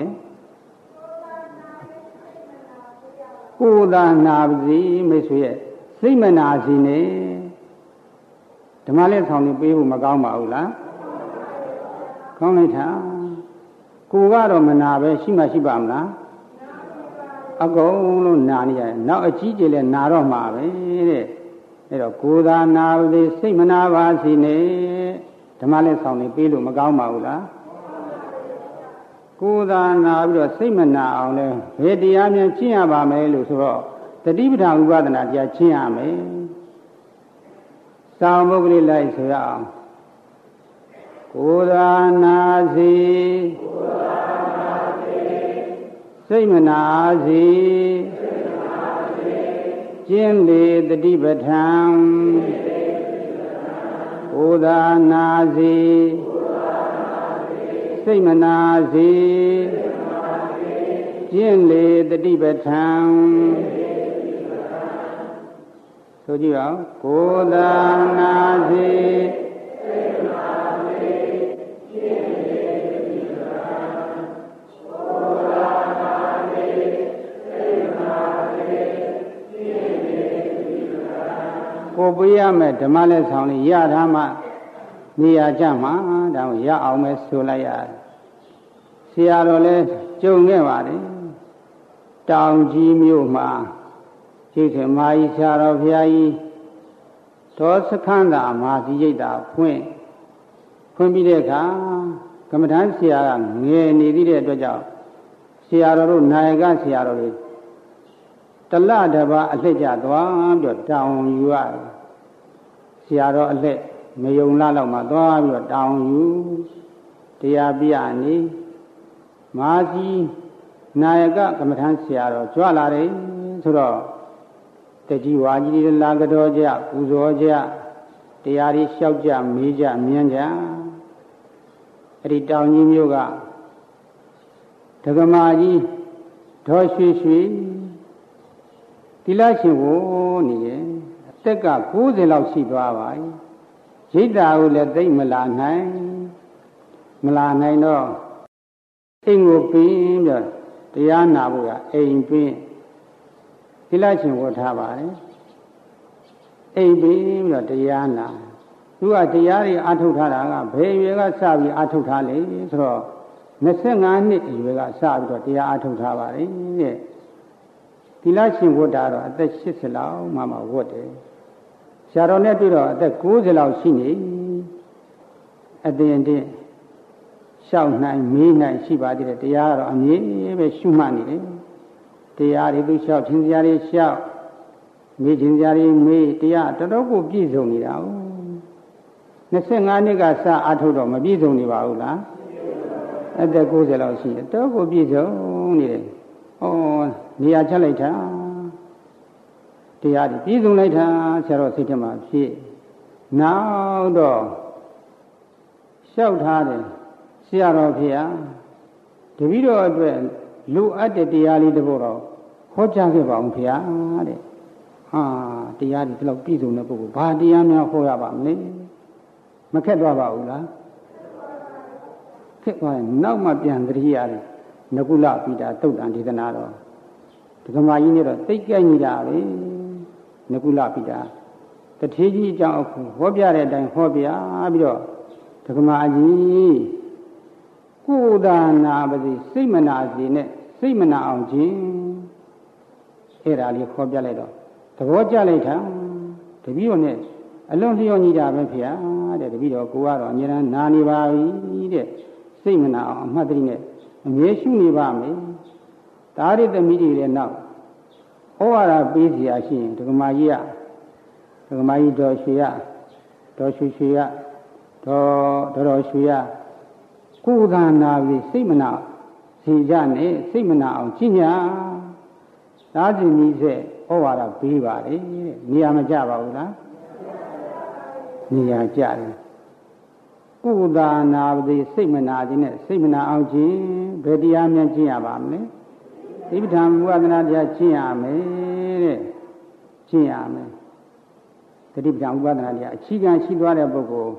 ကိုယ်သာနာပါစေမိတ်ဆွေရဲ့စိတ်မနာစီနဲ့ဓမ္မလက်ဆောင်တွေပေးဖို့မကောင်းပါဘူးလားကောင်းလိုက်တာကိုကတော့မနာပဲရှိမှရှိပါမလားအကုန်လုံးနာနေရတယ်နောက်အကြီးကျယ်လဲနာတော့မှာပဲတဲ့အဲ့တော့ကိုယ်သာနာပါစေစိတ်မနာပါစီနဲ့ဓမ္မလက်ဆောင်တွေပေးလို့မကောင်းပါဘူးလားကိုယ်သာနာပြီးတော့စိတ်မနာအောင်လဲဘယ်တရားများကျင့်ရပါမယ်လို့ဆိုတော့တတိပဋ္ဌာန်ဥပဒနာတရားကျင့်ရမယ်သာမုဂ္ဂလိလိုက်ဆိုရအောင်ကိုယ်သာနာစီစိတ်မနာစီကျင့်လေတတိပဋ္ဌာန်ကိုယ်သာနာစီစိတ်မနာစီကျင့်လေတတိပဋ္ဌာန်ဆိုကြည့်အောင်ကိုယ်သာနာစီစိတ်မနာစီကျင့်လေတတိပဋ္ဌာန်ကိုယ်သာနာစီစိတ်မနာစီကျင့်လေတတိပဋ္ဌာန်ကိုပြရမယ်ဓမ္မလက်ဆောင်လေးရတာမှနေရာကြမှာဒါကိုရအောင်ပဲဆိုလိုက်ရတယ်ဆရာတော်လည်းကြုံခဲ့ပါတယ်တောင်ကြီးမြို့မှာရှိခင်မာကြီးဆရာတော်ဘုရားကြီးဒေါ်စခန်းသာမာသီရိတ်တာဖွင့်ပြီးတဲ့အခါကမ္မဋ္ဌာန်းဆရာကငယ်နေသေးတဲ့အတွက်ကြောင့်ဆရာတော်တို့နာယကဆရာတော်တွေတလတပါအလှည့်ကျသွားပြီးတော့တောင်ယူရတယ်ဆရာတော်အလှည့်မယုံလားတော့မှသွားပြီးတော့တောင်ယူတရားပြနေမာကြီးနာယကကမ္မထမ်းဆရာတော်ကြွလာတယ်ဆိုတော့တကြီးဝါကြီးတွေလာကြတော်ကြပူဇော်ကြတရားတွေလျှောက်ကြမေးကြမြန်းကြအဲ့ဒီတောင်ကြီးမျိုးကဒကမာကြီးဒေါ်ရွှေရွှေတိလရှင်ကိုနေတယ်အသက်က90လောက်ရှိသွားပါပြီရိတ်တာကိုလည်းသိမ့်မလာနိုင်တော့အိမ်ကိုပင်းပြီးတော့တရားနာဖို့ကအိမ်ပင်းသီလရှင်ဝတ်ထားပါတယ်အိမ်ပင်းပြီးတော့တရားနာသူကတရားတွေအထုတ်ထားတာကဘယ်ရွယ်ကစပြီးအထုတ်ထားလဲဆိုတော့25နှစ်အရွယ်ကစပြီးတော့တရားအထုတ်ထားပါတယ်တဲ့သီလရှင်ဝတ်တာတော့အသက်80လောက်မှဝတ်တယ်ဆရာတော်နဲ့တွေ့တော့အသက်90လောက်ရှိနေအတင်းတင်းရှောက်နိုင်မေးနိုင်ရှိပါသေးတယ်တရားကတော့အမြဲပဲရှုမှတ်နေတယ်တရားတွေသူလျှောက်ခြင်းစရာတွေလျှောက်မေးခြင်းစရာတွေမေးတရားတော်တော်ကိုပြည့်စုံနေတာ哦25နှစ်ကစအထုတ်တော့မပြည့်စုံနေပါဘူးလားအသက်90လောက်ရှိတယ်တော်ကိုပြည့်စုံနေတယ်ဩနေရာချက်လိုက်တာတရားတွေပြည့်စုံလိုက်တာဆရာတော်စိတ်ထဲမှာဖြစ်နောက်တော့လျှောက်ထားတယ်ဆရာတော်ဖေဟာတပည့်တော်အတွက်လူအပ်တဲ့တရားလေးတစ်ခုတော့ဟောကြားခဲ့ပါအောင်ဖေဟာတဲ့ဟာတရားဒီလောက်ပြည့်စုံတဲ့ပုဂ္ဂိုလ်ဘာတရားများဟောရပါမလဲမခက်သွားပါဘူးလားခက်သွားရင်နောက်မှပြန်သတိရတယ်နကုလပိတာသုတ်တံဒေသနာတော်ဒကမာကြီးနဲ့တော့သိကြညီတာပဲနကုလပိတာတထေးကြီးအကြောင်းအခုဟောပြတဲ့အတိုင်းဟောပြပြီးတော့ဒကမာကြီးကိုယ်သာနာပါစေစိတ်မနာစေနဲ့စိတ်မနာအောင်ခြင်းအဲ့ဒါလေးခေါ်ပြလိုက်တော့သဘောကျလိုက်တာတပည့်တော်နဲ့အလွန်လျော်ညီတာပဲဖေ။တဲ့တပည့်တော်ကိုကတော့အမြဲတမ်းနာနေပါပြီတဲ့စိတ်မနာအောင်အမှတ်တရနဲ့အမြဲရှုနေပါမယ်။ဒါရည်သမီးတွေလည်းနောက်ဟောရတာပေးစီရရှိရင်ဒကမာကြီးတော်ရွှေရတော်ရွှေရွှေရတော်ရွှေရကိုယ်သာနာပြီးစိတ်မနာစီကြနဲ့စိတ်မနာအောင်ကျင့်ကြသာသီနီးဆက်ဩဝါဒပေးပါလေတဲ့နေရာမကျပါဘူးလားနေရာကြတယ်ကုသာနာပတိစိတ်မနာခြင်းနဲ့စိတ်မနာအောင်ခြင်းဘယ်တရားများကျင့်ရပါမလဲသီပဋ္ဌာန်ဝိပဿနာတရားကျင့်ရမယ်တဲ့ကျင့်ရမယ်သတိပဋ္ဌာန်ဝိပဿနာတရားအခြေခံရှိသွားတဲ့ပုဂ္ဂိုလ်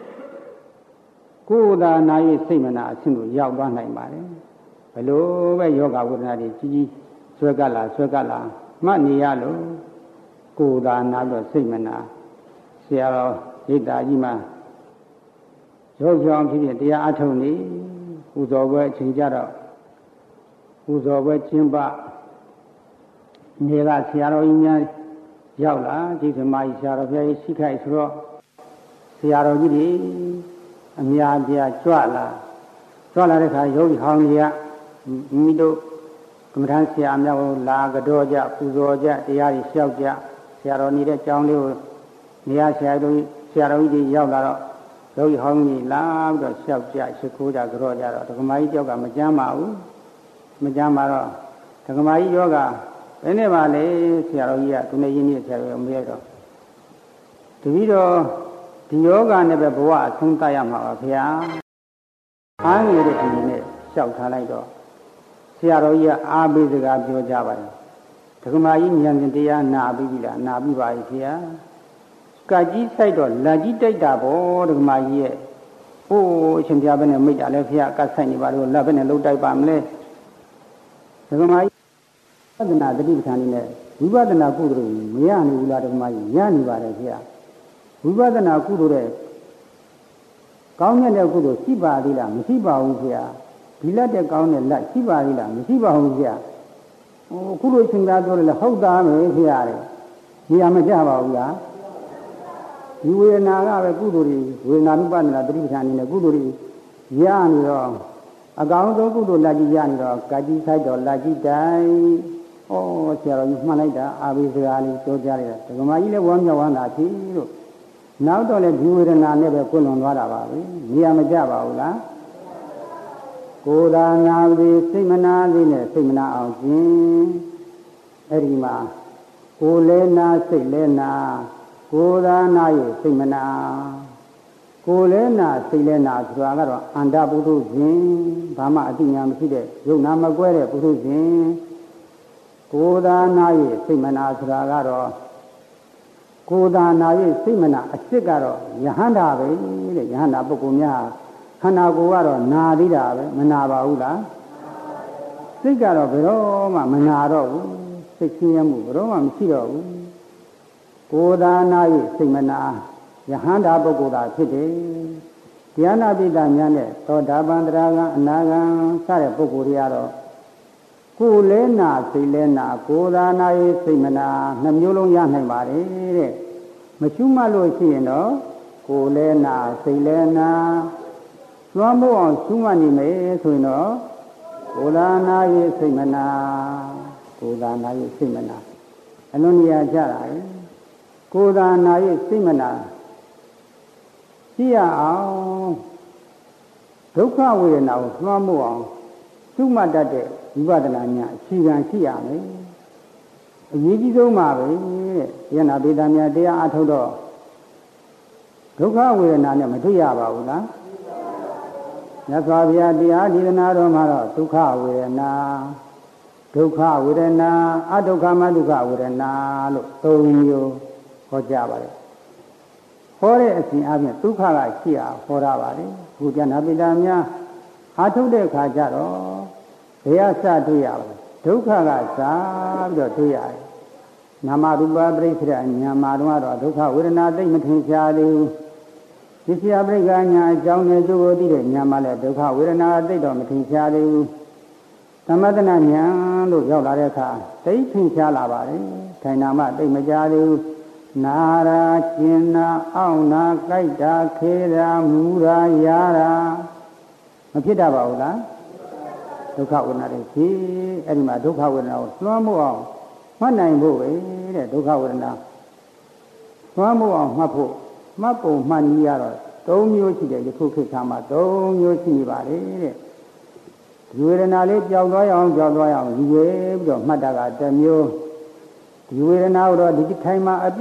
ကိုယ်သာနာ၍စိတ်မနာအဆင့်ကိုရောက်သွားနိုင်ပါတယ်ဘယ်လိုပဲယောဂဝေဒနာတွေကြီးကြီးဆွဲကပ်လာမှတ်နေရလို့ကိုယ်သာနာတော့စိတ်မနာဆရာတော်ဣဒ္ဓာကြီးမှာရောကြောင်ဖြစ်ဖြစ်တရားအထုတ်နေပူဇော်ပွဲအချိန်ကြတော့ပူဇော်ပွဲကျင်းပနေကဆရာတော်ကြီးများရောက်လာဒီဓမ္မကြီးဆရာတော်ဘုရားကြီးရှိခိုက်ဆိုတော့ဆရာတော်ကြီးတွေအများပြားကြွလာတဲ့အခါယောဂီဟောင်းကြီးကမိတို့ကမ္မထမ်းဆရာများကိုလာကြောကြပူဇော်ကြတရားကြီးလျှောက်ကြဆရာတော်နေတဲ့ကျောင်းလေးကိုနေရာဆရာတော်ကြီးတွေရောက်လာတော့ယောဂီဟောင်းကြီးလာပြီးတော့လျှောက်ကြရှိခိုးကြကြောကြတော့ဒကမာကြီးကြောက်ကမကြမ်းပါဘူးမကြမ်းပါတော့ဒကမာကြီးယောဂဘယ်နဲ့ပါလဲဆရာတော်ကြီးကသူနဲ့ရင်းနှီးဆရာတော်ကိုမေးတော့တပည့်တော်ဒီယောဂနဲ့ပဲဘဝအဆုံးသတ်ရမှာပါဗျာအားငယ်တဲ့အနေနဲ့လျှောက်ထားလိုက်တော့ဆရာတော်ကြီးကအားပေးစကားပြောကြပါတယ်ဒကမာကြီးဉာဏ်ရှင်တရားနာပြီးပြီလားနာပြီးပါပြီဆရာကကြီးဆိုင်တော့လက်ကြီးတိုက်တာပေါ့ဒကမာကြီးရဲ့ဟိုးအရှင်ဘုရားပဲနဲ့မိတ်တာလဲဖះကတ်ဆိုင်နေပါလို့လက်ပဲနဲ့လှုပ်တိုက်ပါမလဲဒကမာကြီးဝိပဿနာတတိပဋ္ဌာန်နဲ့ဝိပဿနာကုသိုလ်မရနိုင်ဘူးလားဒကမာကြီးရနိုင်ပါတယ်ဖះဝိပဿနာကုသိုလ်တဲ့ကောင်းတဲ့ကုသိုလ်ရှိပါသေးလားမရှိပါဘူးဖះဒီလက်တဲ့ကောင်းတဲ့လက်ရှိပါသေးလားမရှိပါဘူးဖះဟိုခုလိုရှင်သာပြောတယ်ဟုတ်သားမယ်ဖះတဲ့နေရာမကျပါဘူးလားဒီဝေဒနာကပဲကုသိုလ်တွေဝေဒနာနုပဒနာတတိပဋ္ဌာန်နဲ့ကုသိုလ်တွေရနေတော့အကောင်းဆုံးကုသိုလ်လက်ကြီးရနေတော့ကာကြီးဆိုင်တော့လက်ကြီးတိုင်းဩဆရာတော်ကြီးမှတ်လိုက်တာအာဘိစကားလေးပြောကြရတယ်ဒကမာကြီးလည်းဝမ်းမြောက်ဝမ်းသာဖြစ်လို့နောက်တော့လည်းဒီဝေဒနာနဲ့ပဲကွလွန်သွားတာပါပဲနေရာမကျပါဘူးလားကိုယ်သာနာသည်စိတ်မနာသည်နဲ့စိတ်မနာအောင်ခြင်းအဲ့ဒီမှာကိုယ်လဲနာစိတ်လဲနာကိုယ်သာနာရဲ့စိတ်မနာကိုယ်လဲနာစိတ်လဲနာဆိုတာကတော့အန္တပုထုရှင်ဘာမှအသိဉာဏ်မရှိတဲ့ယုံနာမကွဲတဲ့ပုထုရှင်ကိုယ်သာနာရဲ့စိတ်မနာဆိုတာကတော့ကိုယ်သာနာရဲ့စိတ်မနာအစ်စ်ကတော့ယဟန္တာပဲတဲ့ယဟန္တာပုဂ္ဂိုလ်များခန္ဓာကိုယ်ကတော့နာသေးတာပဲမနာပါဘူးလားစိတ်ကတော့ဘယ်တော့မှမနာတော့ဘူးစိတ်ဆင်းရဲမှုဘယ်တော့မှမရှိတော့ဘူးကိုယ်သာနာရဲ့စိတ်မနာယဟန္တာပုဂ္ဂိုလ်သာဖြစ်တယ်ဉာဏပိဋကများနဲ့သောတာပန်တရာဂံအနာဂံစတဲ့ပုဂ္ဂိုလ်တွေကတော့ကိုယ်လဲနာစိတ်လဲနာကိုယ်သာနာရဲ့စိတ်မနာနှမျိုးလုံးရနိုင်ပါတယ်တဲ့မချူးမလို့ရှိရင်တော့ကိုယ်လဲနာစိတ်လဲနာလွှမ်းမိုးအောင်ချူးမနေမယ်ဆိုရင်တော့ကိုယ်သာနာရဲ့စိတ်မနာကိုယ်သာနာရဲ့စိတ်မနာအလုံးနေရာကြတာလေကိုယ်သာနာရဲ့စိတ်မနာရှိရအောင်ဒုက္ခဝေဒနာကိုလွှမ်းမိုးအောင်ကျူးမတတ်တဲ့ဝိပဿနာဉာဏ်အခြေခံရှိရမယ်အရေးကြီးဆုံးပါပဲတဲ့ယန္နာပေတာများတရားအထုတ်တော့ဒုက္ခဝေဒနာနဲ့မတွေ့ရပါဘူးလားမြတ်စွာဘုရားတရားဒေသနာတော်မှာတော့ဒုက္ခဝေဒနာဒုက္ခဝေဒနာအဒုက္ခမဒုက္ခဝေဒနာလို့သုံးမျိုးဟောကြားပါတယ်ဟောတဲ့အစဉ်အပြင်ဒုက္ခကရှိအောင်ဟောတာပါလေဘုရားနာပိတာများအားထုတ်တဲ့အခါကျတော့ဘယ်အစတွေ့ရလဲဒုက္ခကစားပြီးတော့တွေ့ရတယ်နာမရူပပရိစ္ဆေဉာဏ်မှာတော့ဒုက္ခဝေဒနာသိမထင်ရှားသေးဘူးပစ္စယပရိက္ခဉာဏ်အကြောင်းနဲ့ကျိုးကိုသိတဲ့ဉာဏ်မှာလည်းဒုက္ခဝေဒနာသိတော့မထင်ရှားသေးဘူးသမထနာဉာဏ်လို့ရောက်လာတဲ့အခါသိထင်ရှားလာပါတယ်ထိုင်နာမှသိမကြသေးဘူးနာရာကျင်နာအောင့်နာကြိုက်တာခေရာမူရာယာရာမဖြစ်တတ်ပါဘူးလားဒုက္ခဝေဒနာတွေဖြစ်အဲ့ဒီမှာဒုက္ခဝေဒနာကိုလွှမ်းမိုးအောင်မှတ်နိုင်ဖို့ပဲတဲ့ဒုက္ခဝေဒနာလွှမ်းမိုးအောင်မှတ်ဖို့မှတ်ပုံမှတ်နည်းရတော့၃မျိုးရှိတယ်ယခုခေတ်ကမှ၃မျိုးရှိနေပါလေတဲ့ဒီဝေဒနာလေးကြောက်သွားရအောင်ကြောက်သွားရအောင်ယူရဲပြီးတော့မှတ်တာကတစ်မျိုးဒီဝေဒနာကိုတော့ဒီထိုင်မှာအပြုတ်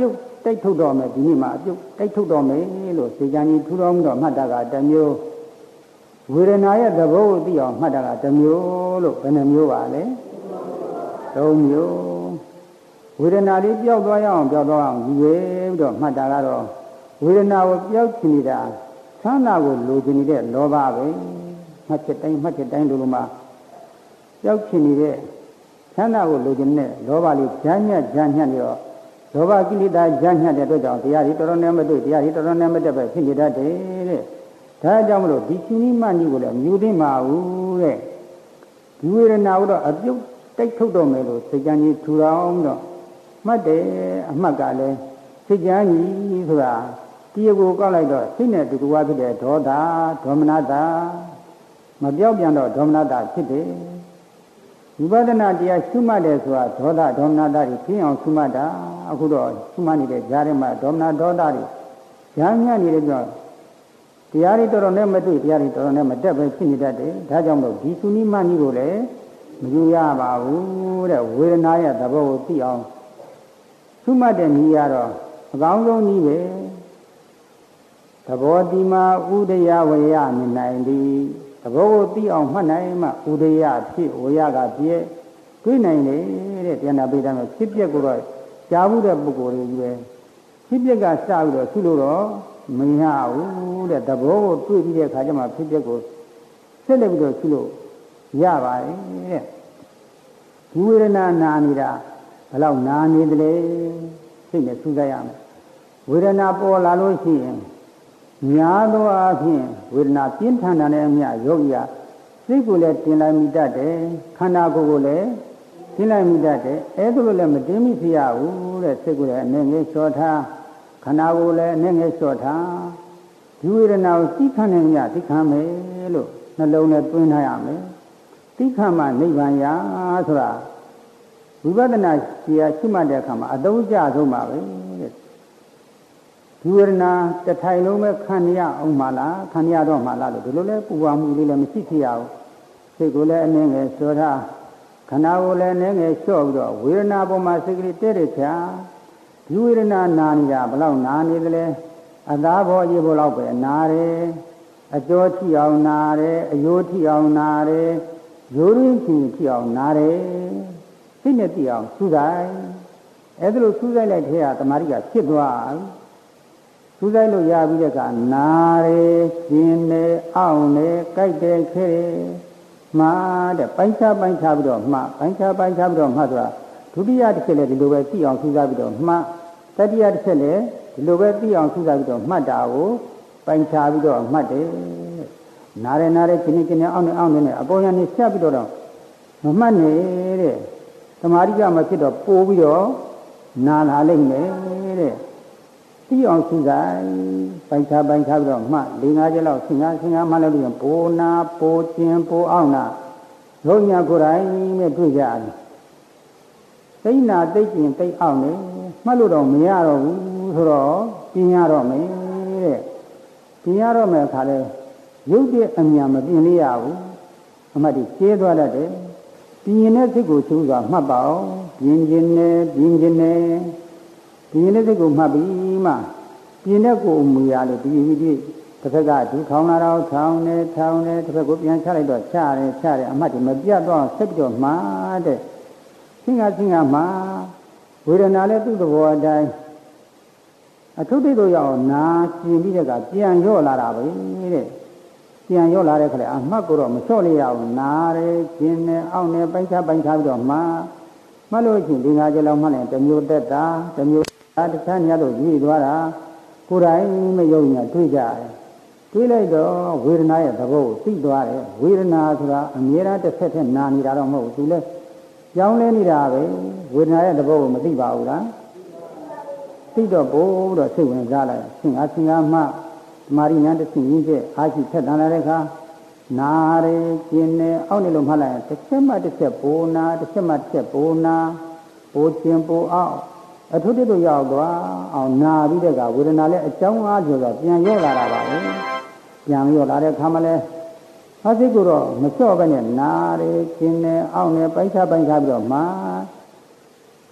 တိုက်ထုတ်တော်မယ်ဒီနေ့မှာအပြုတ်တိုက်ထုတ်တော်မယ်လို့စေချာကြီးထူတော်မူတော့မှတ်တာကတစ်မျိုးဝေဒနာရဲ့သဘောကိုသိအောင်မှတ်တာကတစ်မျိုးလို့ဘယ်နှမျိုးပါလဲသုံးမျိုးဝေဒနာလေးပျောက်သွားရအောင်ပျောက်သွားအောင်ယူရဲပြီးတော့မှတ်တာကတော့ဝေဒနာကိုပျောက်ချင်နေတာချမ်းသာကိုလိုချင်နေတဲ့လောဘပဲမှတ်ချက်တိုင်းလိုမှပျောက်ချင်နေတဲ့ချမ်းသာကိုလိုချင်တဲ့လောဘလေးဈာညံ့နေတော့လောဘကိလေသာဈာညံ့တဲ့အတွက်ကြောင့်တရားကြီးတော်တော်နဲ့မတွေ့တရားကြီးတော်တော်နဲ့မတက်ပဲဖြစ်နေတတ်တယ်တဲ့ဒါကြောင့်မလို့ဒီရှင်နိမဏိကိုလည်းမြူသိမှာဘူးတဲ့ဒီဝေဒနာကိုတော့အပြုတ်တိုက်ထုတ်တော်မယ်လို့စိတ်ကြံကြီးထူထောင်တော့မှတ်တယ်အမှတ်ကလည်းစိတ်ကြံကြီးဆိုတာတရားကိုကောက်လိုက်တော့စိတ်နဲ့တူတူဝါဖြစ်တဲ့ဒေါသဒေါမနတာမပြောက်ပြန်တော့ဒေါမနတာဖြစ်တယ်ဝိပဿနာတရားရှုမှတ်တယ်ဆိုတာဒေါသဒေါမနတာတွေဖြစ်အောင်ရှုမှတ်တာအခုတော့ရှုမှတ်နေတဲ့ဈာထဲမှာဒေါမနဒေါသတွေဈာညံ့နေတဲ့ကြောင့်တရားတွေတော်တော်နဲ့မတွေ့တရားတွေတော်တော်နဲ့မတက်ပဲဖြစ်နေတတ်တယ်ဒါကြောင့်မို့ဒီသုနိမဏိကိုလည်းမယူရပါဘူးတဲ့ဝေဒနာရဲ့သဘောကိုသိအောင်ရှုမှတ်တဲ့နည်းကတော့အကောင်းဆုံးနည်းပဲသဘောတိမာဥဒယဝေယမြင်နိုင်သည်သဘောကိုသိအောင်မှတ်နိုင်မှဥဒယဖြစ်ဝေယကပြည့်တွေ့နိုင်တယ်တဲ့တရားနာပိဋကမှာဖြစ်ပျက်ကိုတော့ကြားဘူးတဲ့ပုဂ္ဂိုလ်တွေကြီးပဲဖြစ်ပျက်ကစပြီးတော့ရှုလို့တော့မရဘူးတဲ့သဘောကိုတွေ့ပြီးတဲ့အခါကျမှဖြစ်ပျက်ကိုဆက်လက်ပြီးတော့ရှုလို့ရပါတယ်တဲ့ဒီဝေဒနာနာနေတာဘယ်လောက်နာနေသလဲစိတ်နဲ့စူးစိုက်ရမယ်ဝေဒနာပေါ်လာလို့ရှိရင်များသောအားဖြင့်ဝေဒနာပြင်းထန်တာနဲ့အမျှယောဂီကစိတ်ကိုလည်းတင်လိုက်မိတတ်တယ်ခန္ဓာကိုယ်ကိုလည်းတင်လိုက်မိတတ်တယ်အဲဒါလိုလည်းမတင်မိစေရဘူးတဲ့စိတ်ကိုလည်းအနေငယ်လျှော့ထားခန္ဓာကိုယ်လည်းအနေငယ်လျှော့ထားဒီဝေဒနာကိုသိခံနေမြသိခံမယ်လို့နှလုံးနဲ့သွင်းထားရမယ်သိခံမှနိဗ္ဗာန်ရဆိုတာဝိပဿနာတရားရှိမှတ်တဲ့အခါမှာအသုံးကျဆုံးပါပဲတဲ့ဒီဝေဒနာတစ်ထိုင်လုံးပဲခံရအောင်မလားခံရတော့မှလားလို့ဒီလိုလဲပူပါမှုလေးလည်းမရှိဖြစ်ရဘူးစိတ်ကိုလည်းအနေငယ်လျှော့ထားခန္ဓာကိုယ်လည်းအနေငယ်လျှော့ပြီးတော့ဝေဒနာပေါ်မှာစိတ်ကလေးတဲ့တဲ့ချာဒီဝေဒနာနာနေတာဘယ်လောက်နာနေသလဲအသားဘောအရေးဘောလောက်ပဲနာတယ်အကျော်ထိအောင်နာတယ်အယိုးထိအောင်နာတယ်ရိုးရင်းချင်းထိအောင်နာတယ်စိတ်နဲ့သိအောင်စူးစိုက်အဲ့ဒါလို့စူးစိုက်လိုက်တဲ့အခါတမာရီကဖြစ်သွားစူးစိုက်လို့ရပြီးတဲ့အခါနာတယ်ကျင်တယ်အောင့်တယ်ကြိုက်တယ်ခဲတယ်မှားတဲ့ပိုင်းခြားပြီးတော့မှားပိုင်းခြားပြီးတော့မှားဆိုတာဒုတိယတစ်ချက်လည်းဒီလိုပဲသိအောင်စူးစိုက်ပြီးတော့မှားတတိယတစ်ချက်လည်းဒီလိုပဲသိအောင်စူးစိုက်ပြီးတော့မှတ်တာကိုပိုင်းခြားပြီးတော့မှတ်တယ်နားတယ်ကျင်နေအောင့်နေအပေါ်ရနေဆက်ပြီးတော့မမှတ်နေတဲ့သမာဓိကမဖြစ်တော့ပိုးပြီးတော့နာလာလိမ့်မယ်တဲ့သိအောင်စူးစိုက်ပိုင်းခြားပြီးတော့မှတ်၄-၅ချက်လောက်ဆင်ငါမှလည်းပြီးရင်ပိုးနာပိုးကျင်ပိုးအောင်နာရုံညာကိုယ်တိုင်နဲ့တွေ့ကြတယ်သိနာသိကျင်သိအောင်နေမှတ်လို့တော့မရတော့ဘူးဆိုတော့ပြင်ရတော့မယ်တဲ့ပြင်ရတော့မယ်ခါလဲရုပ်တဲ့အမြန်မပြင်လေးရဘူးအမှတ်ဒီကျဲသွားတတ်တယ်ပြင်တဲ့စိတ်ကိုသူကမှတ်ပါအောင်ပြင်ခြင်းနဲ့ပြင်တဲ့စိတ်ကိုမှတ်ပြီးမှပြင်တဲ့ကိုယ်အမူအရာလို့ဒီတစ်ဖက်ကဒီခေါင်းလာတော့ထောင်းတယ်တစ်ဖက်ကိုပြန်ချလိုက်တော့ချတယ်အမှတ်ဒီမပြတ်တော့ဆက်ပြီးတော့မှားတဲ့ဆင်းငါမှာဝေဒနာလည်းသူ့သဘောအတိုင်းအထုတိတ်တို့ရောက်နာကျင်ပြီးတဲ့ကပြန်ရော့လာတာပဲတဲ့ပြန်ရော့လာတဲ့ခါလေအမှတ်ကိုတော့မလျှော့လိုက်ရအောင်နာတယ်ကျင်တယ်အောင့်တယ်ပိုင်းခြားပြီးတော့မှတ်လို့ရှိရင်၄-၅ချက်လောက်မှလည်းတစ်မျိုးတက်တာတစ်မျိုးတခြားညတို့ကြီးသွားတာကိုယ်တိုင်မယုံညာတွေ့ကြတယ်တွေ့လိုက်တော့ဝေဒနာရဲ့သဘောကိုသိသွားတယ်ဝေဒနာဆိုတာအမြဲတမ်းတစ်ဆက်နဲ့နာနေတာတော့မဟုတ်ဘူးသူလည်းကြောင်းလဲနေတာပဲဝေဒနာရဲ့သဘောကိုမသိပါဘူးလားသိတော့ဘိုးတော့စိတ်ဝင်စားလိုက်ဆင်ငါမှမာရိညာတစ်ဆင့်ရင်းချက်အားရှိထက်တန်လာတဲ့အခါနာရဲကျင်နေအောက်နေလို့မှတ်လိုက်တစ်ချက်မှတစ်ချက်ပိုးနာတစ်ချက်မှတစ်ချက်ပိုးနာပိုးကျင်ပိုးအောက်အထုတိတို့ရောက်သွားအောင်နာပြီးတဲ့ကဝေဒနာလည်းအကြောင်းအားဆိုတော့ပြန်ရောက်လာတာပါပဲပြန်ရောက်လာတဲ့အခါမှလည်းအစိတ်ကိုတော့မလျှော့ပဲနဲ့နာရဲကျင်နေအောက်နေပိုင်းခြားပြီးတော့မှဒ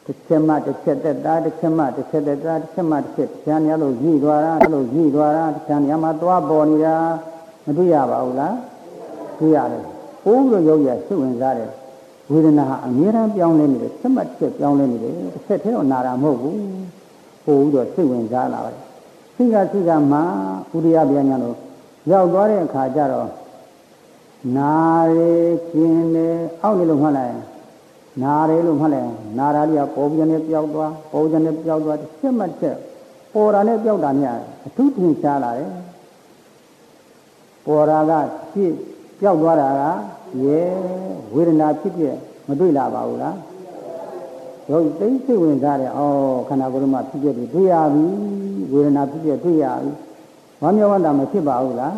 ချက်မှတစ်ချက်သက်သားတစ်ချက်မှတစ်ချက်သက်သားတစ်ချက်မှတစ်ချက်ဉာဏ်ရလို့ကြီးသွားတာလို့ကြီးသွားတာဉာဏ်ရမှာသွားပေါ်နေတာမတွေ့ရပါဘူးလားတွေ့ရတယ်ပိုးလို့ရုပ်ရစိတ်ဝင်စားတယ်ဝေဒနာဟာအမြဲတမ်းပြောင်းလဲနေတယ်ချက်မှတစ်ချက်ပြောင်းလဲနေတယ်တစ်ချက်တည်းတော့နာတာမဟုတ်ဘူးပိုးပြီးတော့စိတ်ဝင်စားလာတယ်စိတ်ကမှဥရိယဗျာညာလို့ရောက်သွားတဲ့အခါကျတော့နာရဲကျင်တယ်အောက်နေလို့မှတ်လိုက်နာရဲလို့မှတ်လိုက်နာရာလေးကပေါ်ပြန်နဲ့ပြောက်သွားပေါ်ပြန်နဲ့ပြောက်သွားတစ်ချက်မှတစ်ချက်ပေါ်တာနဲ့ပြောက်တာနဲ့အထူးထင်ရှားလာတယ်ပေါ်တာကဖြစ်ပြောက်သွားတာကရဲဝေဒနာဖြစ်ဖြစ်မတွေ့လာပါဘူးလားတို့သိစိတ်ဝင်စားတယ်ဩခန္ဓာကိုယ်မှာဖြစ်ဖြစ်တွေ့ရပြီဝေဒနာဖြစ်ဖြစ်တွေ့ရပြီဘာမျောဝန္တာမဖြစ်ပါဘူးလား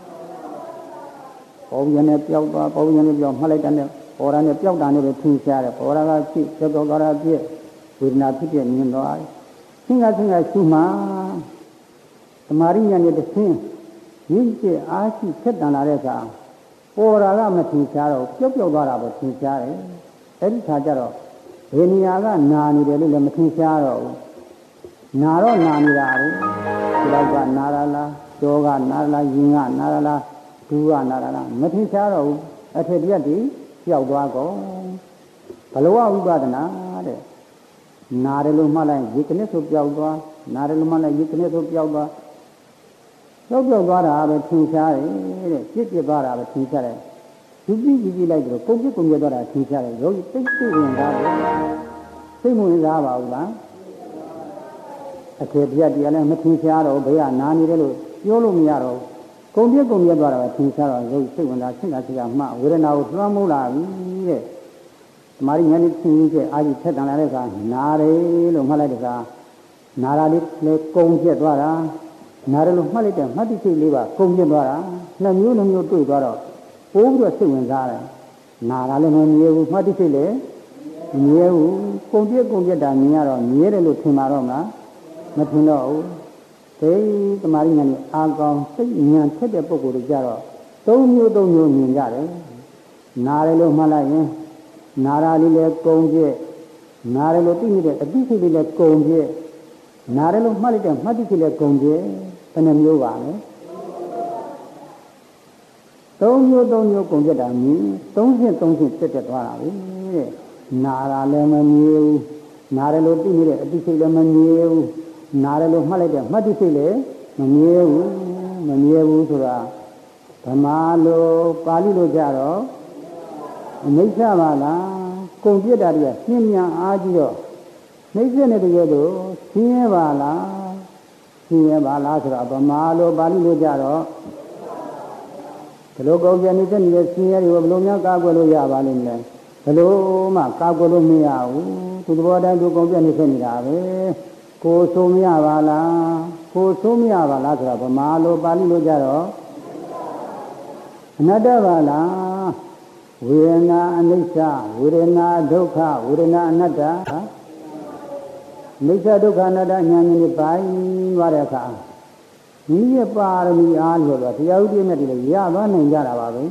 ပေါ်ပြန်နဲ့ပြောက်သွားပေါ်ပြန်နဲ့ပြောက်မှတ်လိုက်တဲ့နဲ့ပေါ်တာနဲ့ပြောက်တာနဲ့ပဲထင်ရှားတယ်ပေါ်တာကဖြစ်ပြောက်သွားတာဖြစ်ဝေဒနာဖြစ်ဖြစ်မြင်သွားတယ်သင်္ခါရှိမှသမာရိညာနဲ့တစ်ဆင်းရင်းကျက်အားရှိဆက်တန်လာတဲ့အခါပေါ်တာကမထင်ရှားတော့ပြောက်သွားတာပဲထင်ရှားတယ်အဲ့ဒီခါကျတော့ဘယ်နေရာကနာနေတယ်လို့လည်းမထင်ရှားတော့ဘူးနာတော့နာနေတာလေဒီလောက်ကနာရလားကြောကနာရလားယင်ကနာရလားဒူးကနာရလားမထင်ရှားတော့ဘူးအထက်တရက်တည်းပြောက်သွားကုန်ဘလဝဝိပဿနာတဲ့နာတယ်လို့မှတ်လိုက်ရေကနစ်ဆိုပြောက်သွားနာတယ်လို့မှတ်လိုက်ရေကနစ်ဆိုပြောက်သွားပြောက်သွားတာပဲထင်ရှားတယ်တဲ့ပြစ်သွားတာပဲထင်ရှားတယ်ကြည့်လိုက်တော့ကုန်ပြသွားတာထင်ရှားတယ်ယောဂီသိဝင်သားတယ်သိမဝင်သားပါဘူးလားအထေပြတ်တရားလည်းမထင်ရှားတော့ဘယ်ကနာနေတယ်လို့ပြောလို့မရတော့ကုန်ပြသွားတာပဲထင်ရှားတော့ယောဂီသိဝင်သားစိတ်ကမှဝေဒနာကိုလွှမ်းမိုးလာပြီတဲ့သမာဓိဉာဏ်နဲ့သိရင်ကျအာကြီးထက်တန်လာတဲ့အခါနာတယ်လို့မှတ်လိုက်တဲ့အခါနာတာလေးလည်းကုန်ပြသွားတာနာတယ်လို့မှတ်လိုက်တဲ့မှတ်တိစိတ်လေးပါကုန်ပြသွားတာနှစ်မျိုးတွေ့သွားတော့ပိုးပြီးတော့စိတ်ဝင်စားတယ်နာတာလည်းမမြဲဘူးမှတ်တိစိတ်လည်းမမြဲဘူးကုန်ပြတာမြင်ရတော့မြဲတယ်လို့ထင်ပါတော့မလားမထင်တော့ဘူးသိသမာဓိဉာဏ်နဲ့အာကောင်စိတ်ဉာဏ်ထက်တဲ့ပုဂ္ဂိုလ်တွေကြတော့သုံးမျိုးမြင်ကြတယ်နာတယ်လို့မှတ်လိုက်ရင်နာရာလေးလည်းကုန်ပြနာတယ်လို့သိနေတဲ့အသိစိတ်လေးလည်းကုန်ပြနာတယ်လို့မှတ်လိုက်တဲ့မှတ်တိစိတ်လည်းကုန်ပြဘယ်နှမျိုးပါလဲသုံးမျိုးကုန်ပြတာမြင်သုံးဆင့်တက်သွားတာပဲတဲ့နာရာလည်းမမြဲဘူးနာတယ်လို့သိနေတဲ့အသိစိတ်လည်းမမြဲဘူးနာတယ်လို့မှတ်လိုက်တဲ့မှတ်တိစိတ်လည်းမမြဲဘူးဆိုတာဓမ္မလိုပါဠိလိုကြတော့အနိစ္စပါလားကုန်ပြတာတွေကရှင်းမြန်အားကြီးတော့နှိမ့်ဆက်တဲ့ရဲ့တို့ရှင်းရပါလားဆိုတော့ဗမာလိုပါဠိလိုကြတော့ဘလို့ကုန်ပြနေတဲ့နေတဲ့ရှင်းရတွေကိုဘလို့များကာကွယ်လို့ရပါလိမ့်မယ်ဘလို့မှကာကွယ်လို့မရဘူးသူသဘောတိုင်းသူကုန်ပြနေတဲ့နေတာပဲကိုဆိုမရပါလားဆိုတော့ဗမာလိုပါဠိလိုကြတော့အနတ္တပါလားဝေဒနာအနိစ္စဝေဒနာဒုက္ခဝေဒနာအနတ္တအနိစ္စဒုက္ခအနတ္တဉာဏ်နဲ့ပိုင်းသွားတဲ့အခါမိရဲ့ပါရမီအားလို့တော့တရားဥပဒေနဲ့တည်းရသွားနိုင်ကြတာပါပဲ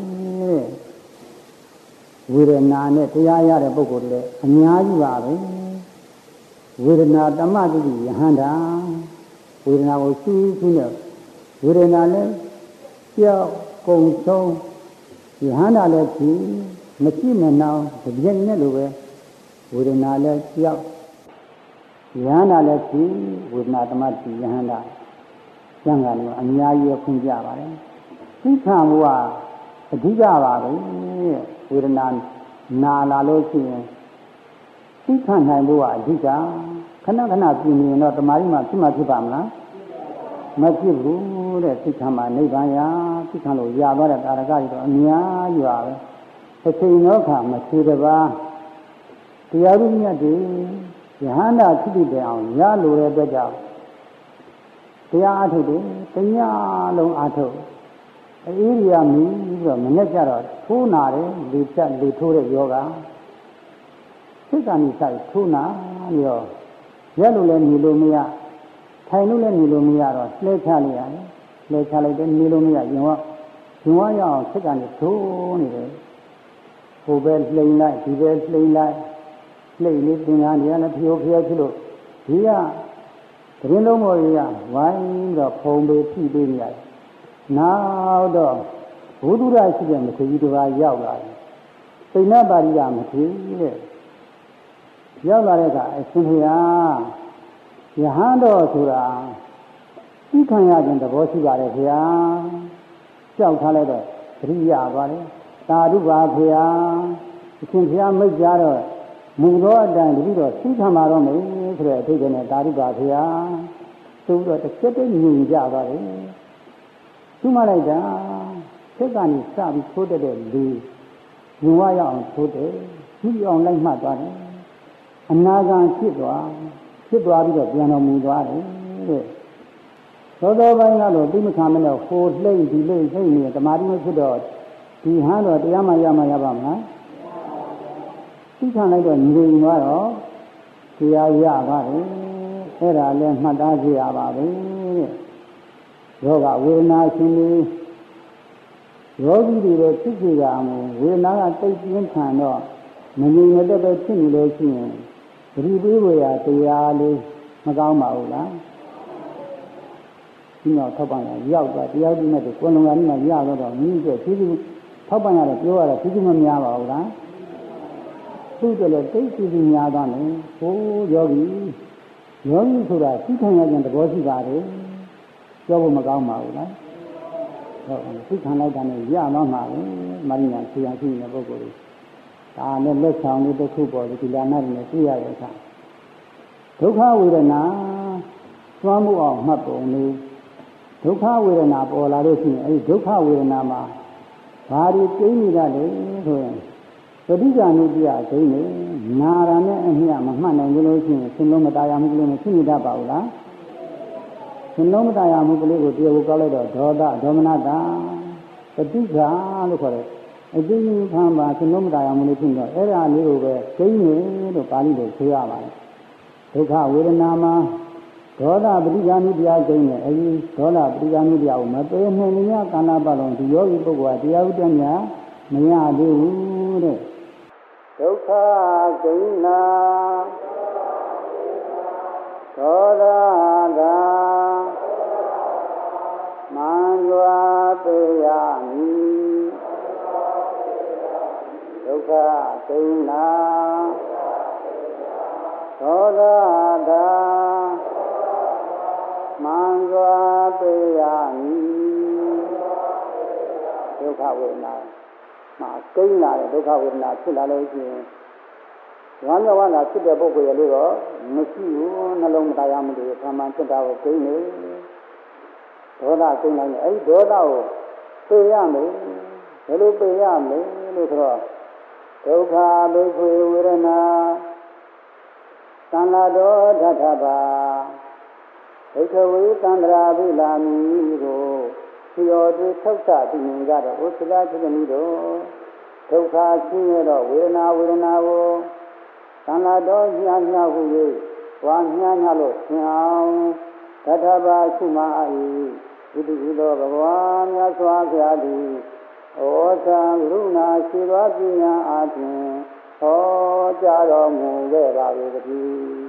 ဝေဒနာနဲ့တရားရတဲ့ပုဂ္ဂိုလ်တွေအများကြီးပါပဲဝေဒနာတမတိယဟန္တာဝေဒနာကိုရှုနဲ့ဝေဒနာလည်းကြောက်ကုန်ဆုံးယဟန္တာလည်းကြည့်မရှိမနှောင်းတပြည့်နဲ့လိုပဲဝေဒနာလည်းကြောက်ယဟန္တာလည်းကြည့်ဝေဒနာတမတိယဟန္တာကျန်ကန်လို့အများကြီးဖွင့်ပြပါတယ်သိခံမှုကအဓိကပါပဲဝေဒနာနာလာလို့ရှိရင်သိခံနိုင်ဖို့ကအဓိကခဏပြင်နေရင်တော့တမာရီမှာဖြစ်ပါမလားမဖြစ်ဘူးတဲ့သိခံမှာနိဗ္ဗာန်ရာသိခံလို့ရသွားတဲ့ကာရကတွေတော့အများကြီးပါပဲတစ်ချိန်တော့ခါမရှိတပါးတရားဥမြတ်တွေယဟန္တာဖြစ်တဲ့အောင်ရလိုတဲ့အတွက်ကြောင့်တရားအထုတ်တယ်တရားလုံးအထုတ်အေးရမီပြီးတော့မနဲ့ကြတော့ထိုးနာတယ်လေထိုးတဲ့ယောဂစိတ်ကနေစိုက်ထိုးနာပြီးတော့ရက်လို့လည်းနေလို့မရထိုင်လို့လည်းနေလို့မရတော့လှဲချလိုက်ရတယ်လှဲချလိုက်တယ်နေလို့မရရင်ဝရအောင်စိတ်ကနေထိုးနေတယ်ဟိုပဲလှိမ့်လိုက်ဒီပဲလှိမ့်လိုက်
လှိမ့်လေးသင်္ကန်းတွေကလည်းဖြိုးဖျက်ဖြစ်လို့ဒီကသတင်းလုံးမော်ကြီးကဝိုင်းပြီးတော့ဖုံပေးဖြည့်ပေးနေရတယ်နောက်တော့ဘုဒ္ဓရရှိတဲ့မထေရကြီးတစ်ပါးရောက်လာတယ်ပိဏပါရိယမထေရတဲ့ရောက်လာတဲ့အခါအရှင်ဘုရားယဟန်တော်ဆိုတာသိခံရခြင်းသဘောရှိပါတယ်ခင်ဗျာကြောက်ထားလိုက်တော့သတိရပါတယ်သာဓုပါခင်ဗျာအရှင်ဘုရားမိတ်ကြတော့မူသောအတိုင်းတတိတော့သိခံပါတော့မယ်ဆိုတဲ့အထိတ်နဲ့သာဓုပါခင်ဗျာသို့တော့တစ်ချက်တည်းညင်ကြပါတယ်သူမှလိုက်တာဆက်ကနေစပြီးထိုးတဲ့လူညဝရအောင်ထိုးတယ်ကြည့်အောင်လိုက်မှတ်သွားတယ်အနာဂံဖြစ်သွားပြီးတော့ပြန်တော်မူသွားတယ်တဲ့သောသောပိုင်းကတော့သိမခံမနဲ့ဟိုလှိမ့်ဒီလှိမ့်နှိမ့်နေတမာတိမဖြစ်တော့ဒီဟန်းတော့တရားမှရမှာရပါမလားသိခံလိုက်တော့ညီရင်သွားတော့တရားရပါတယ်အဲ့ဒါလည်းမှတ်သားကြရပါပဲတဲ့ယောဂဝေဒနာရှင်တွေယောဂီတွေလည်းဖြစ်ကြရအောင်ဝေဒနာကတိတ်ပြင်းထန်တော့မငြိမ်မသက်ပဲဖြစ်နေလို့ရှိရင်သတိပေးဖို့ရတရားလေးမကောင်းပါဘူးလားဒီတော့ထောက်ပံ့ရရောက်သွားတရားဒီမဲ့ကိုယ်လုံးကနေမှရတော့မိမိရဲ့ဖြည်းဖြည်းထောက်ပံ့ရတယ်ပြောရတယ်ဖြည်းဖြည်းမများပါဘူးလားသူ့တလည်းတိတ်ဖြည်းဖြည်းများသွားတယ်ဟိုယောဂီဆိုတာသိခံရခြင်းသဘောရှိပါတယ်ပြောဖို့မကောင်းပါဘူးလားဟုတ်သိခံလိုက်တာနဲ့ရတော့မှာလေမရညာဆရာရှိနေတဲ့ပုဂ္ဂိုလ်တွေဒါနဲ့လက်ဆောင်လေးတစ်ခုပေါ်ဒီလာနာနဲ့သိရတဲ့အခါဒုက္ခဝေဒနာသွမ်းမှုအောင်မှတ်ပုံလေးဒုက္ခဝေဒနာပေါ်လာလို့ရှိရင်အဲဒီဒုက္ခဝေဒနာမှာဘာတွေကျင်းနေကြလဲဆိုရင်ပဋိက္ခဏုတ္တိယကျင်းနေနာရနဲ့အမြတ်မမှတ်နိုင်လို့ရှိရင်သင်လုံးမတရားမှုကလေးနဲ့ဖြစ်နေတတ်ပါဘူးလားသင်လုံးမတရားမှုကလေးကိုတရားကိုကောက်လိုက်တော့ဒေါသဒေါမနတာပဋိက္ခလို့ခေါ်တယ်အကျဉ်းကြီးခံပါသင်လုံးမတရားမှုလေးဖြစ်တော့အဲ့ဒါလေးကိုပဲကျင်းနေလို့ပါဠိလိုဆိုရပါတယ်ဒုက္ခဝေဒနာမှာဒေါသပဋိက္ခဏုတ္တိယကျင်းနေအဲဒီဒေါသပဋိက္ခဏုတ္တိယကိုမပေနှင်းညကာလပတ်လုံးဒီယောဂီပုဂ္ဂိုလ်ကတရားဥဒ္ဒညာမရသေးဘူးတဲ့ဒုက္ခကျင်းနာဒေါသသာမံစွာပေရမည်ဒုက္ခကျင်းနာဒေါသသာမံစွာပေရမည်ဒုက္ခဝေဒနာမှာကျင်းလာတဲ့ဒုက္ခဝေဒနာဖြစ်လာလို့ရှိရင်ဝမ်းမြောက်ဝမ်းသာဖြစ်တဲ့ပုဂ္ဂိုလ်ရဲ့လို့တော့မရှိဘူးနှလုံးမတရားမှုတွေခံမှန်ဖြစ်တာကိုကျင်းနေဒေါသကျင်းလိုက်ရင်အဲဒီဒေါသကိုပေရမယ်ဘယ်လိုပေရမလဲလို့ဆိုတော့ဒုက္ခဒုက္ခဝေဒနာသံဃာတော်ဓထဘာဒုက္ခဝေသန္တရာဘိလာမီကိုဖြော်တွေထောက်ဆသိမြင်ကြတော့ဥစ္စလာဖြစ်တဲ့နည်းတော့ဒုက္ခရှိရတော့ဝေဒနာကိုသံဃာတော်ညှာဟု၍ဝါညှာလို့သင်အောင်ဓထဘာရှိမှအာ၏ဣတိဟိသောဘဂဝါမြတ်စွာဘုရားသည်ဩသံကရုဏာရှိသောပညာအားဖြင့်ဟောကြားတော်မူခဲ့ပါ၏တည်း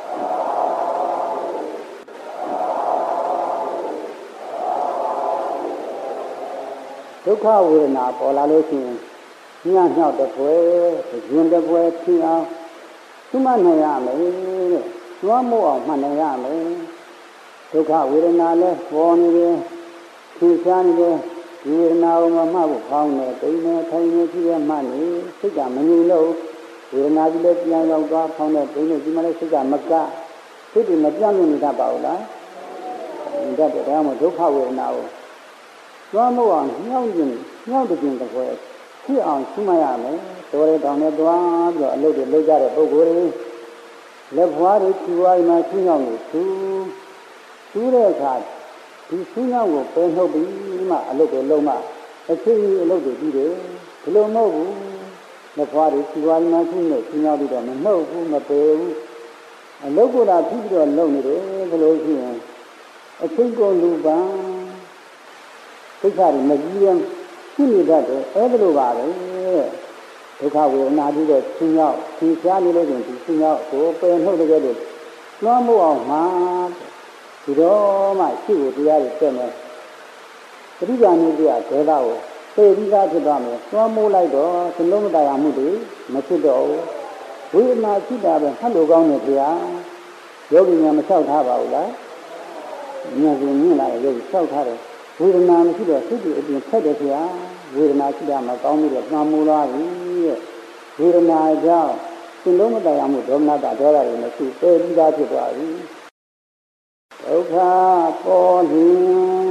ဒုက္ခဝေဒနာပေါ်လာလို့ရှိရင်ညှောက်တဲ့ပွဲရင်တဲ့ပွဲဖြစ်အောင်သူမနိုင်ရမယ်တဲ့ကျွမ်းမို့အောင်မှတ်နိုင်ရမယ်ဒုက္ခဝေဒနာလည်းပေါ်နေတယ်ထင်ရှားနေတယ်ဒီဝေဒနာကိုမှတ်ဖို့ကောင်းတယ်တိမ်နေထိုင်နေကြည့်ရမှနေစိတ်ကမငြိမ်လို့ဝေဒနာကြီးလည်းပြန်ရောက်သွားဖောင်းတဲ့တိမ်နေဒီမှာလည်းစိတ်ကမကစိတ်တွေမပြတ်မြင့်နေတတ်ပါဘူးလားဒါတဲ့ဒါမှဒုက္ခဝေဒနာကိုကျွမ်းမို့အောင်ညှောက်တဲ့ကျင်တဲ့ပွဲဖြစ်အောင်ရှိမှရမယ်တော်ရတောင်နဲ့တွားပြီးတော့အလုပ်တွေလုပ်ကြတဲ့ပုဂ္ဂိုလ်တွေလက်ဖွားတွေခြေဝါးမှာချင်းအောင်ကိုသူးတဲ့အခါဒီချင်းအောင်ကိုပယ်နှုတ်ပြီးမှအလုပ်တွေလုပ်မှအချင်းကြီးအလုပ်တွေပြီးတယ်ဒီလိုမဟုတ်ဘူးလက်ဖွားတွေခြေဝါးမှာချင်းနဲ့ချင်းအောင်ပြီးတော့မနှုတ်ဘူးမပယ်ဘူးအလုပ်ကိုလာပြီးတော့လုပ်နေတယ်ဒီလိုရှိရင်အချင်းကိုလူပန်းကိစ္စတွေမကြီးရင်ရှိနေတတ်တယ်အဲ့ဒါလိုပါပဲဒုက္ခဝေဒနာပြီးတော့ဆင်းရောက်ဆင်းရှားနေလို့ဆိုရင်ဒီဆင်းရောက်ကိုပယ်နှုတ်တဲ့လို့လွှမ်းမိုးအောင်မှာဒီတော့မှရှိဖို့တရားတွေတက်မယ်ပရိယာနိတရားဒေသကိုသိပြီးသားဖြစ်သွားမယ်လွှမ်းမိုးလိုက်တော့သလုံးမတရားမှုတွေမဖြစ်တော့ဘူးဝိပဿနာရှိတာပဲဟတ်လို့ကောင်းတယ်ခင်ဗျာယောဂီများမလျှောက်ထားပါဘူးလားဉာဏ်ရှင်မြင်လာတဲ့ယောဂီလျှောက်ထားတယ်ဝေဒနာမရှိတော့စိတ်တွေအပြင်ဖက်တယ်ခင်ဗျာဝေဒနာရှိတာမကောင်းဘူးတော့နှမ်းမိုးသွားပြီတဲ့ဝေဒနာကြောင့်သလုံးမတရားမှုဒေါမနတာဒေါသတွေမရှိသိပြီးသားဖြစ်သွားပြီဒုက္ခပေါ်လင်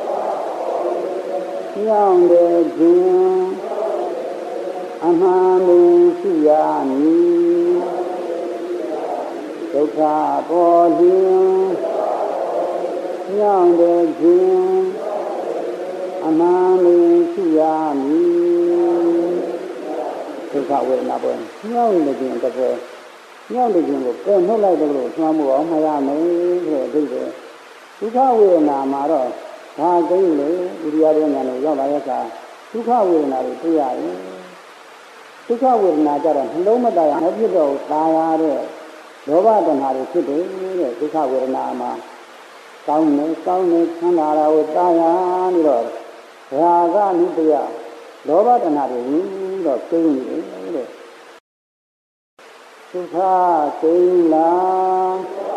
ညောင်းတဲ့ခြင်းအမှန်လေးရှိရမည်ဒုက္ခပေါ်လင်ညောင်းတဲ့ခြင်းအမှန်လေးရှိရမည်ဒုက္ခဝေဒနာပေါ်ညောင်းတဲ့ခြင်းတစ်ပွဲညောင်းတဲ့ခြင်းကိုပယ်နှုတ်လိုက်တယ်လို့ဆွမ်းမှုအောင်မရမယ်ဆိုတဲ့အဓိပ္ပာယ်ဒုက္ခဝေဒနာမှာတော့ဘာကိန်းလေဥရိယရဲ့ဉာဏ်ကိုရောက်လာတဲ့အခါဒုက္ခဝေဒနာကိုတွေ့ရတယ်ဒုက္ခဝေဒနာကြတော့နှလုံးမတရားမဖြစ်တော့ตายရတဲ့လောဘတဏှာတွေဖြစ်တယ်တဲ့ဒုက္ခဝေဒနာမှာကောင်းနေချမ်းသာတာကိုตายရနေတော့ရာဂနုတယလောဘတဏှာတွေဝင်တော့ကိန်းနေတယ်တဲ့ဒုက္ခကိန်းလား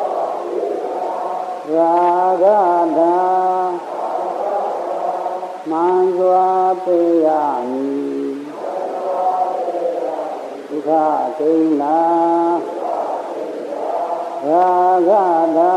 ရာဂတာမံစွာပေရမည်ဒုက္ခကိန်းလားရာဂတာ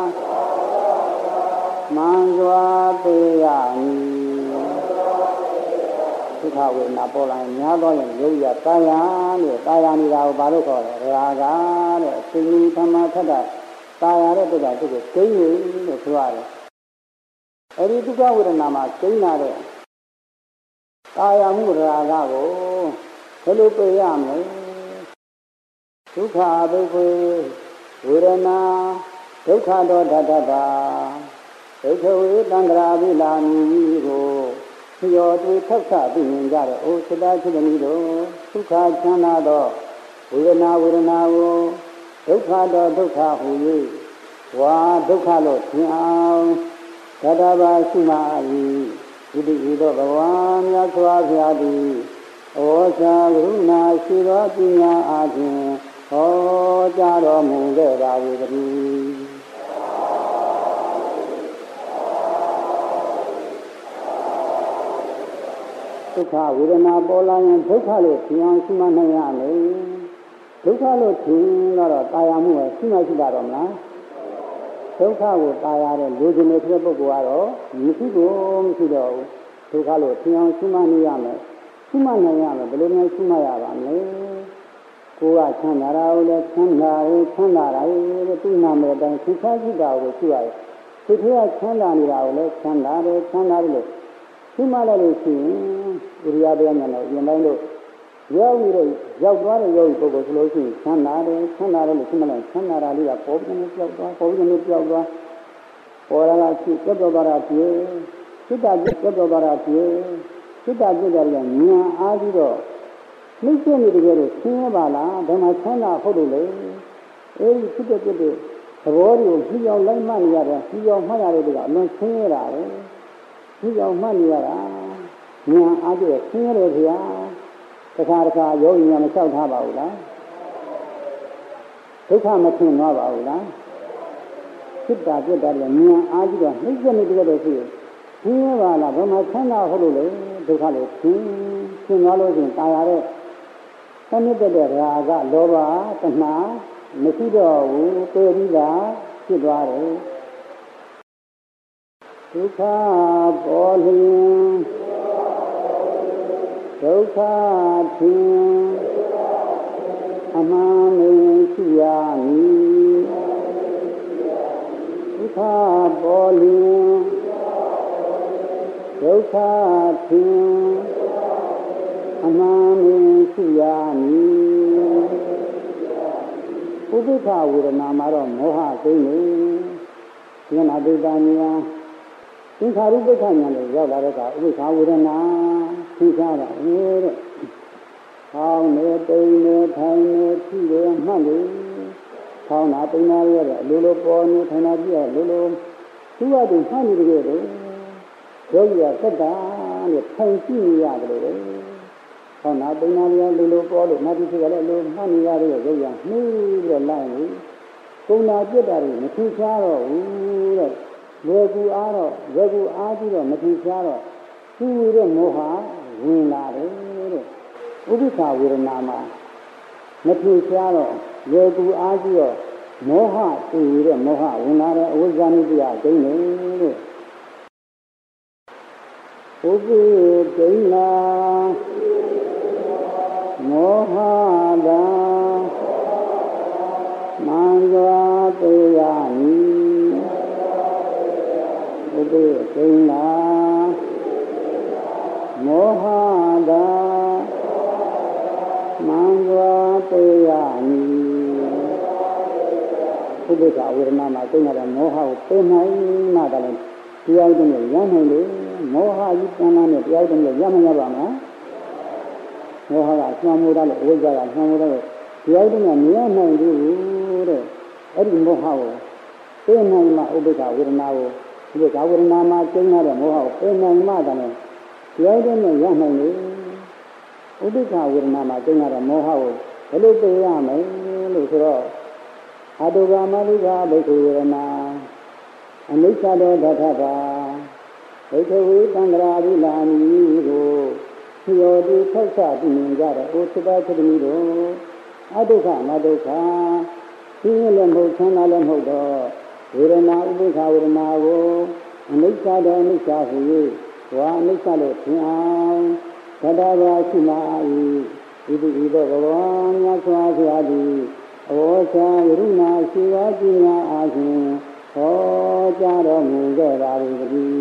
မံစွာပေရမည်ဒုက္ခဝေဒနာပေါ်လာရင်များတော့ရင်ယောဂီကကာယနဲ့ကာယနေတာကိုဘာလို့ခေါ်လဲရာဂတဲ့အစဉ်ကြီးသမထထကာယတဲ့တုတ်ကသူ့ကိုကိန်းနေလို့ဆိုရတယ်အဲဒီဒုက္ခဝေဒနာမှာကိန်းလာတဲ့ကာယမှုရာဂကိုဘယ်လိုပယ်ရမလဲဒုက္ခဒုက္ခဝေဒနာဒုက္ခတောဓတ္တတာဒုက္ခဝေတန္တရာဘိလာမီကိုပြောတွေထောက်ဆသိမြင်ကြတဲ့အိုသတ္တဖြစ်သည်တို့ဒုက္ခချမ်းသာသောဝေဒနာကိုဒုက္ခတောဒုက္ခဟူ၍ဝါဒုက္ခလို့ထင်အောင်ဓတ္တပါရှိမှ၏ဒီတိသောဘဂဝါမြတ်စွာဘုရားသည်ဩဇာကရုဏာရှိသောပညာအားဖြင့်ဟောကြားတော်မူခဲ့ပါ၏တည်းဒုက္ခဝေဒနာပေါ်လာရင်ဒုက္ခလို့ထင်အောင်ရှိမှနိုင်ရမယ်ဒုက္ခလို့ထင်တော့တာယာမှုပဲရှိမှရှိတာတော့မလားဒုက္ခကိုတာယာတဲ့လူကျင်တဲ့ပုဂ္ဂိုလ်ကတော့မရှိတော့ဘူးဒုက္ခလို့ထင်အောင်ရှိမှနေရမယ်ရှိမှနိုင်ရမယ်ဘယ်လိုမျိုးရှိမှရပါမလဲကိုယ်ကချမ်းသာတာကိုလည်းချမ်းသာတယ်တဲ့သူ့နာမည်အတိုင်းသိချရှိတာကိုရှိရတယ်သူကချမ်းသာနေတာကိုလည်းချမ်းသာတယ်လို့ရှိမှလည်းလို့ရှိရင်ဣရိယာပုဉ္ဇနဲ့ရင်တိုင်းလို့ရောက်သွားတဲ့ယောဂီပုဂ္ဂိုလ်ဆိုလို့ရှိရင်ချမ်းသာတယ်လို့ရှိမှလည်းချမ်းသာတာလေးကပေါ်ပြီးပြောက်သွားပေါ်လာရှိပြတ်သွားတာဖြစ်စိတ်ဓာတ်ပြတ်သွားတာဖြစ်စိတ်ဓာတ်ပြတ်တယ်ကဉာဏ်အားပြီးတော့နှိမ့်ကျနေတယ်လို့ဆင်းရဲပါလားဒါမှချမ်းသာဟုတ်လို့လေအဲဒီဖြစ်တဲ့သဘောတွေကိုကြီးအောင်လိုက်မှတ်နေရတယ်ကြီးအောင်မှတ်ရတဲ့ကအလွန်ဆင်းရဲတာပဲကြီးအောင်မှတ်နေရတာဉာဏ်အားဖြင့်ဆင်းရဲတယ်ခင်ဗျာတခါယောဂီများမလျှောက်ထားပါဘူးလားဒုက္ခမထင်တော့ပါဘူးလားစိတ်ဓာတ်ပြတ်တာလည်းဉာဏ်အားကြီးတော့နှိမ့်ကျနေတယ်လို့ရှိရင်ဆင်းရဲပါလားဘာမှချမ်းသာဟုတ်လို့လေဒုက္ခလို့ဆင်းသွားလို့ရှိရင်တာယာတဲ့ဆင်းရဲတဲ့ရာဂလောဘတဏှာမရှိတော့ဘူးပေပြီးတာဖြစ်သွားတယ်ဒုက္ခပေါ်လျင်ဒုက္ခထင်အမှန်မရှိရမည်ဒုက္ခပေါ်လျင်ဒုက္ခထင်အမှန်မရှိရမည်ဥပိ္ပခဝေဒနာမှာတော့မောဟသိနေဉာဏ်အတိတ်ဉာဏ်သင်္ခါရုပ္ပခဉာဏ်နဲ့ရောက်လာတဲ့အခါဥပိ္ပခဝေဒနာသိကြတာတဲ့ဟောင်းနေတိမ်နေထိုင်နေဖြီးနေမှတ်နေထောင်းနာပိနာရတဲ့လိုလိုပေါ်နေထိုင်နာကြည့်ရလိုလိုသူ့အတူမှတ်နေကြတယ်ယောဂီကသက်တာနဲ့ထိုင်ကြည့်နေရတယ်လေထောင်းနာပိနာရလိုလိုပေါ်လို့မှတ်ပြီးဆိုရလဲလိုမှတ်နေရတဲ့ယောဂီကနှီးပြီးတော့လိုက်နေကုဏပြစ်တာတွေမထင်ရှားတော့ဘူးတဲ့ဝေကူအားတော့ဝေကူအားကြည့်တော့မထင်ရှားတော့သူ့ရဲ့မောဟဝင်လာတယ်တဲ့ဥပိ္ပခဝေဒနာမှာမထင်ရှားတော့ဝေကူအားကြည့်တော့မောဟသူ့ရဲ့မောဟဝင်လာတဲ့အဝိဇ္ဇာနိတရားကျိန်းတယ်တဲ့ဥပိဒိနာမောဟတာမံဇာတေယနိဥပိဒိနာမောဟတာမံဇာတေယနိဥပိ္ပခဝေဒနာမှာကျင့်ရတဲ့မောဟကိုသိနိုင်မှသာလေတရားတည်းရနိုင်လေမောဟကြီးတဏ္ဍာနဲ့တရားတည်းရမရပါမှာမောဟကဆွမ်းမိုးတာလို့ဝိဇ္ဇာကဆွမ်းမိုးတာလို့တရားတည်းမရနိုင်ဘူးတဲ့အဲ့ဒီမောဟကိုသိနိုင်မှဥပိ္ပခဝေဒနာကိုဥပိ္ပခဝေဒနာမှာကျင့်ရတဲ့မောဟကိုသိနိုင်မှသာလေတရားတည်းရနိုင်လေဥပိ္ပခဝေဒနာမှာကျင့်ရတဲ့မောဟကိုဘယ်လိုသိရမလဲလို့ဆိုတော့အတုဂမလိကဘိက္ခဝေရဏအနိစ္စတောဒဋ္ဌတာဘိက္ခဝေသံဃာရိလာမိကိုဖြောတိထောက်ဆပြုမြင်ကြတဲ့ဩသတ္တသတိတို့အတုခမဒုက္ခသိရင်လည်းမဟုတ်ချမ်းသာလည်းမဟုတ်တော့ဝေဒနာဥပိ္ပခဝေဒနာကိုအနိစ္စတောအနိစ္စဟူ၍ဝါအနိစ္စလို့ထင်အောင်သတ္တဝါရှိမှ၏ဤသို့သောဘဂဝါမြတ်စွာဘုရားသည်ဩဇာယရုဏာရှိဝါပညာအားဖြင့်ဟောကြားတော်မူခဲ့ပါ၏တည်း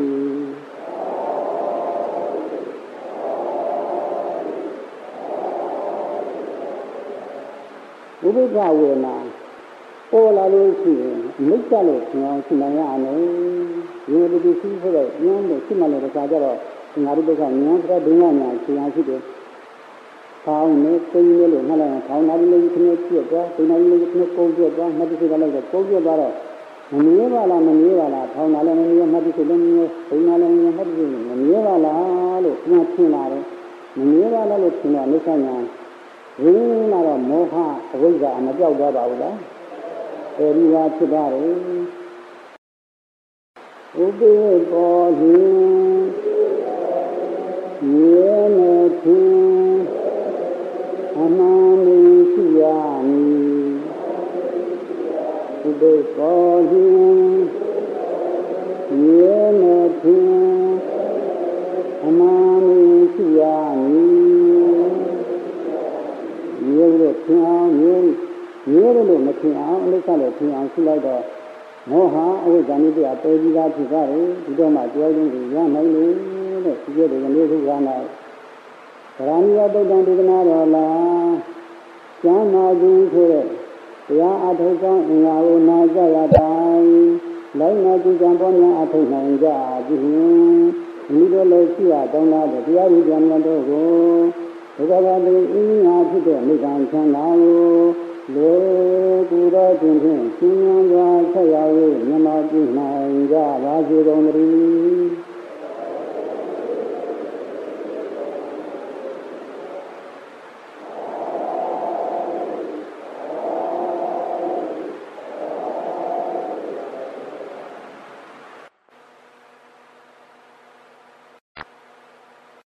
ဥပိ္ပခဝေဒနာပေါ်လာလို့ရှိရင်မိစ္ဆာလို့ပြောင်းရှိနိုင်ရမယ်ဒီလိုဒီရှိဖို့တော့ဉာဏ်နဲ့ရှိမှလည်းတစ်ခါကျတော့ငါတို့ကဉာဏ်ဆိုတဲ့ဒုညညာရှိအောင်ရှိတယ်ဖောင်းနေသိနေလို့မှလည်းဖောင်းနာပြီးလေးခင်းပြည့်သွားသိနေလေးခင်းကုန်ပြည့်သွားမှတ်တိစိတ်ကလည်းကုန်ပြည့်သွားတော့မမြဲပါလားမမြဲပါလားဖောင်းနာလည်းမမြဲမှတ်တိစိတ်လည်းမမြဲသိနာလည်းမမြဲမှတ်တိစိတ်မမြဲပါလားလို့ပြန်ထင်လာတယ်မမြဲပါလားလို့ထင်တော့နိစ္စညာရင်းလာတော့မောဟအဝိဇ္ဇာမပြောက်သွားပါဘူးလားအဲဒီဟာဖြစ်ပါတယ်ဥပိ္ပပေါ်လင်ရေနေခြင်းအမှန်ရှိရမည်ဥပိ္ပပေါ်လင်ရေနေခြင်းအမှန်ရှိရမည်ရေလို့ထင်အောင်ရေလို့မထင်အောင်အလိစ္စလို့ထင်အောင်ရှိလိုက်တော့မောဟအဝိဇ္ဇာနိတရားပယ်ပြီးသားဖြစ်ကြတယ်ဒီတော့မှတရားချင်းကိုရနိုင်လေတဲ့ဒီကျတဲ့နေ့ခုက၌ဗရာဏိယတုတ်တံဒေသနာတော်လားကျမ်းမာခြင်းဆိုတဲ့တရားအထောက်ကောင်းအင်္ဂါကိုနာကြရတိုင်းလိုက်နာကြည်ကြံပေါ်များအထောက်နိုင်ကြသည်မိတို့လည်းရှိရတောင်းလာတဲ့တရားဥပဒေများတို့ကိုဘုရားကလည်းအင်းညာဖြစ်တဲ့မိဂံချမ်းသာကိုလေကူတော်ခြင်းဖြင့်ရှင်ဉာဏ်စွာဆက်ရောက်၍မြတ်ပြုနိုင်ကြပါစေကုန်သတည်း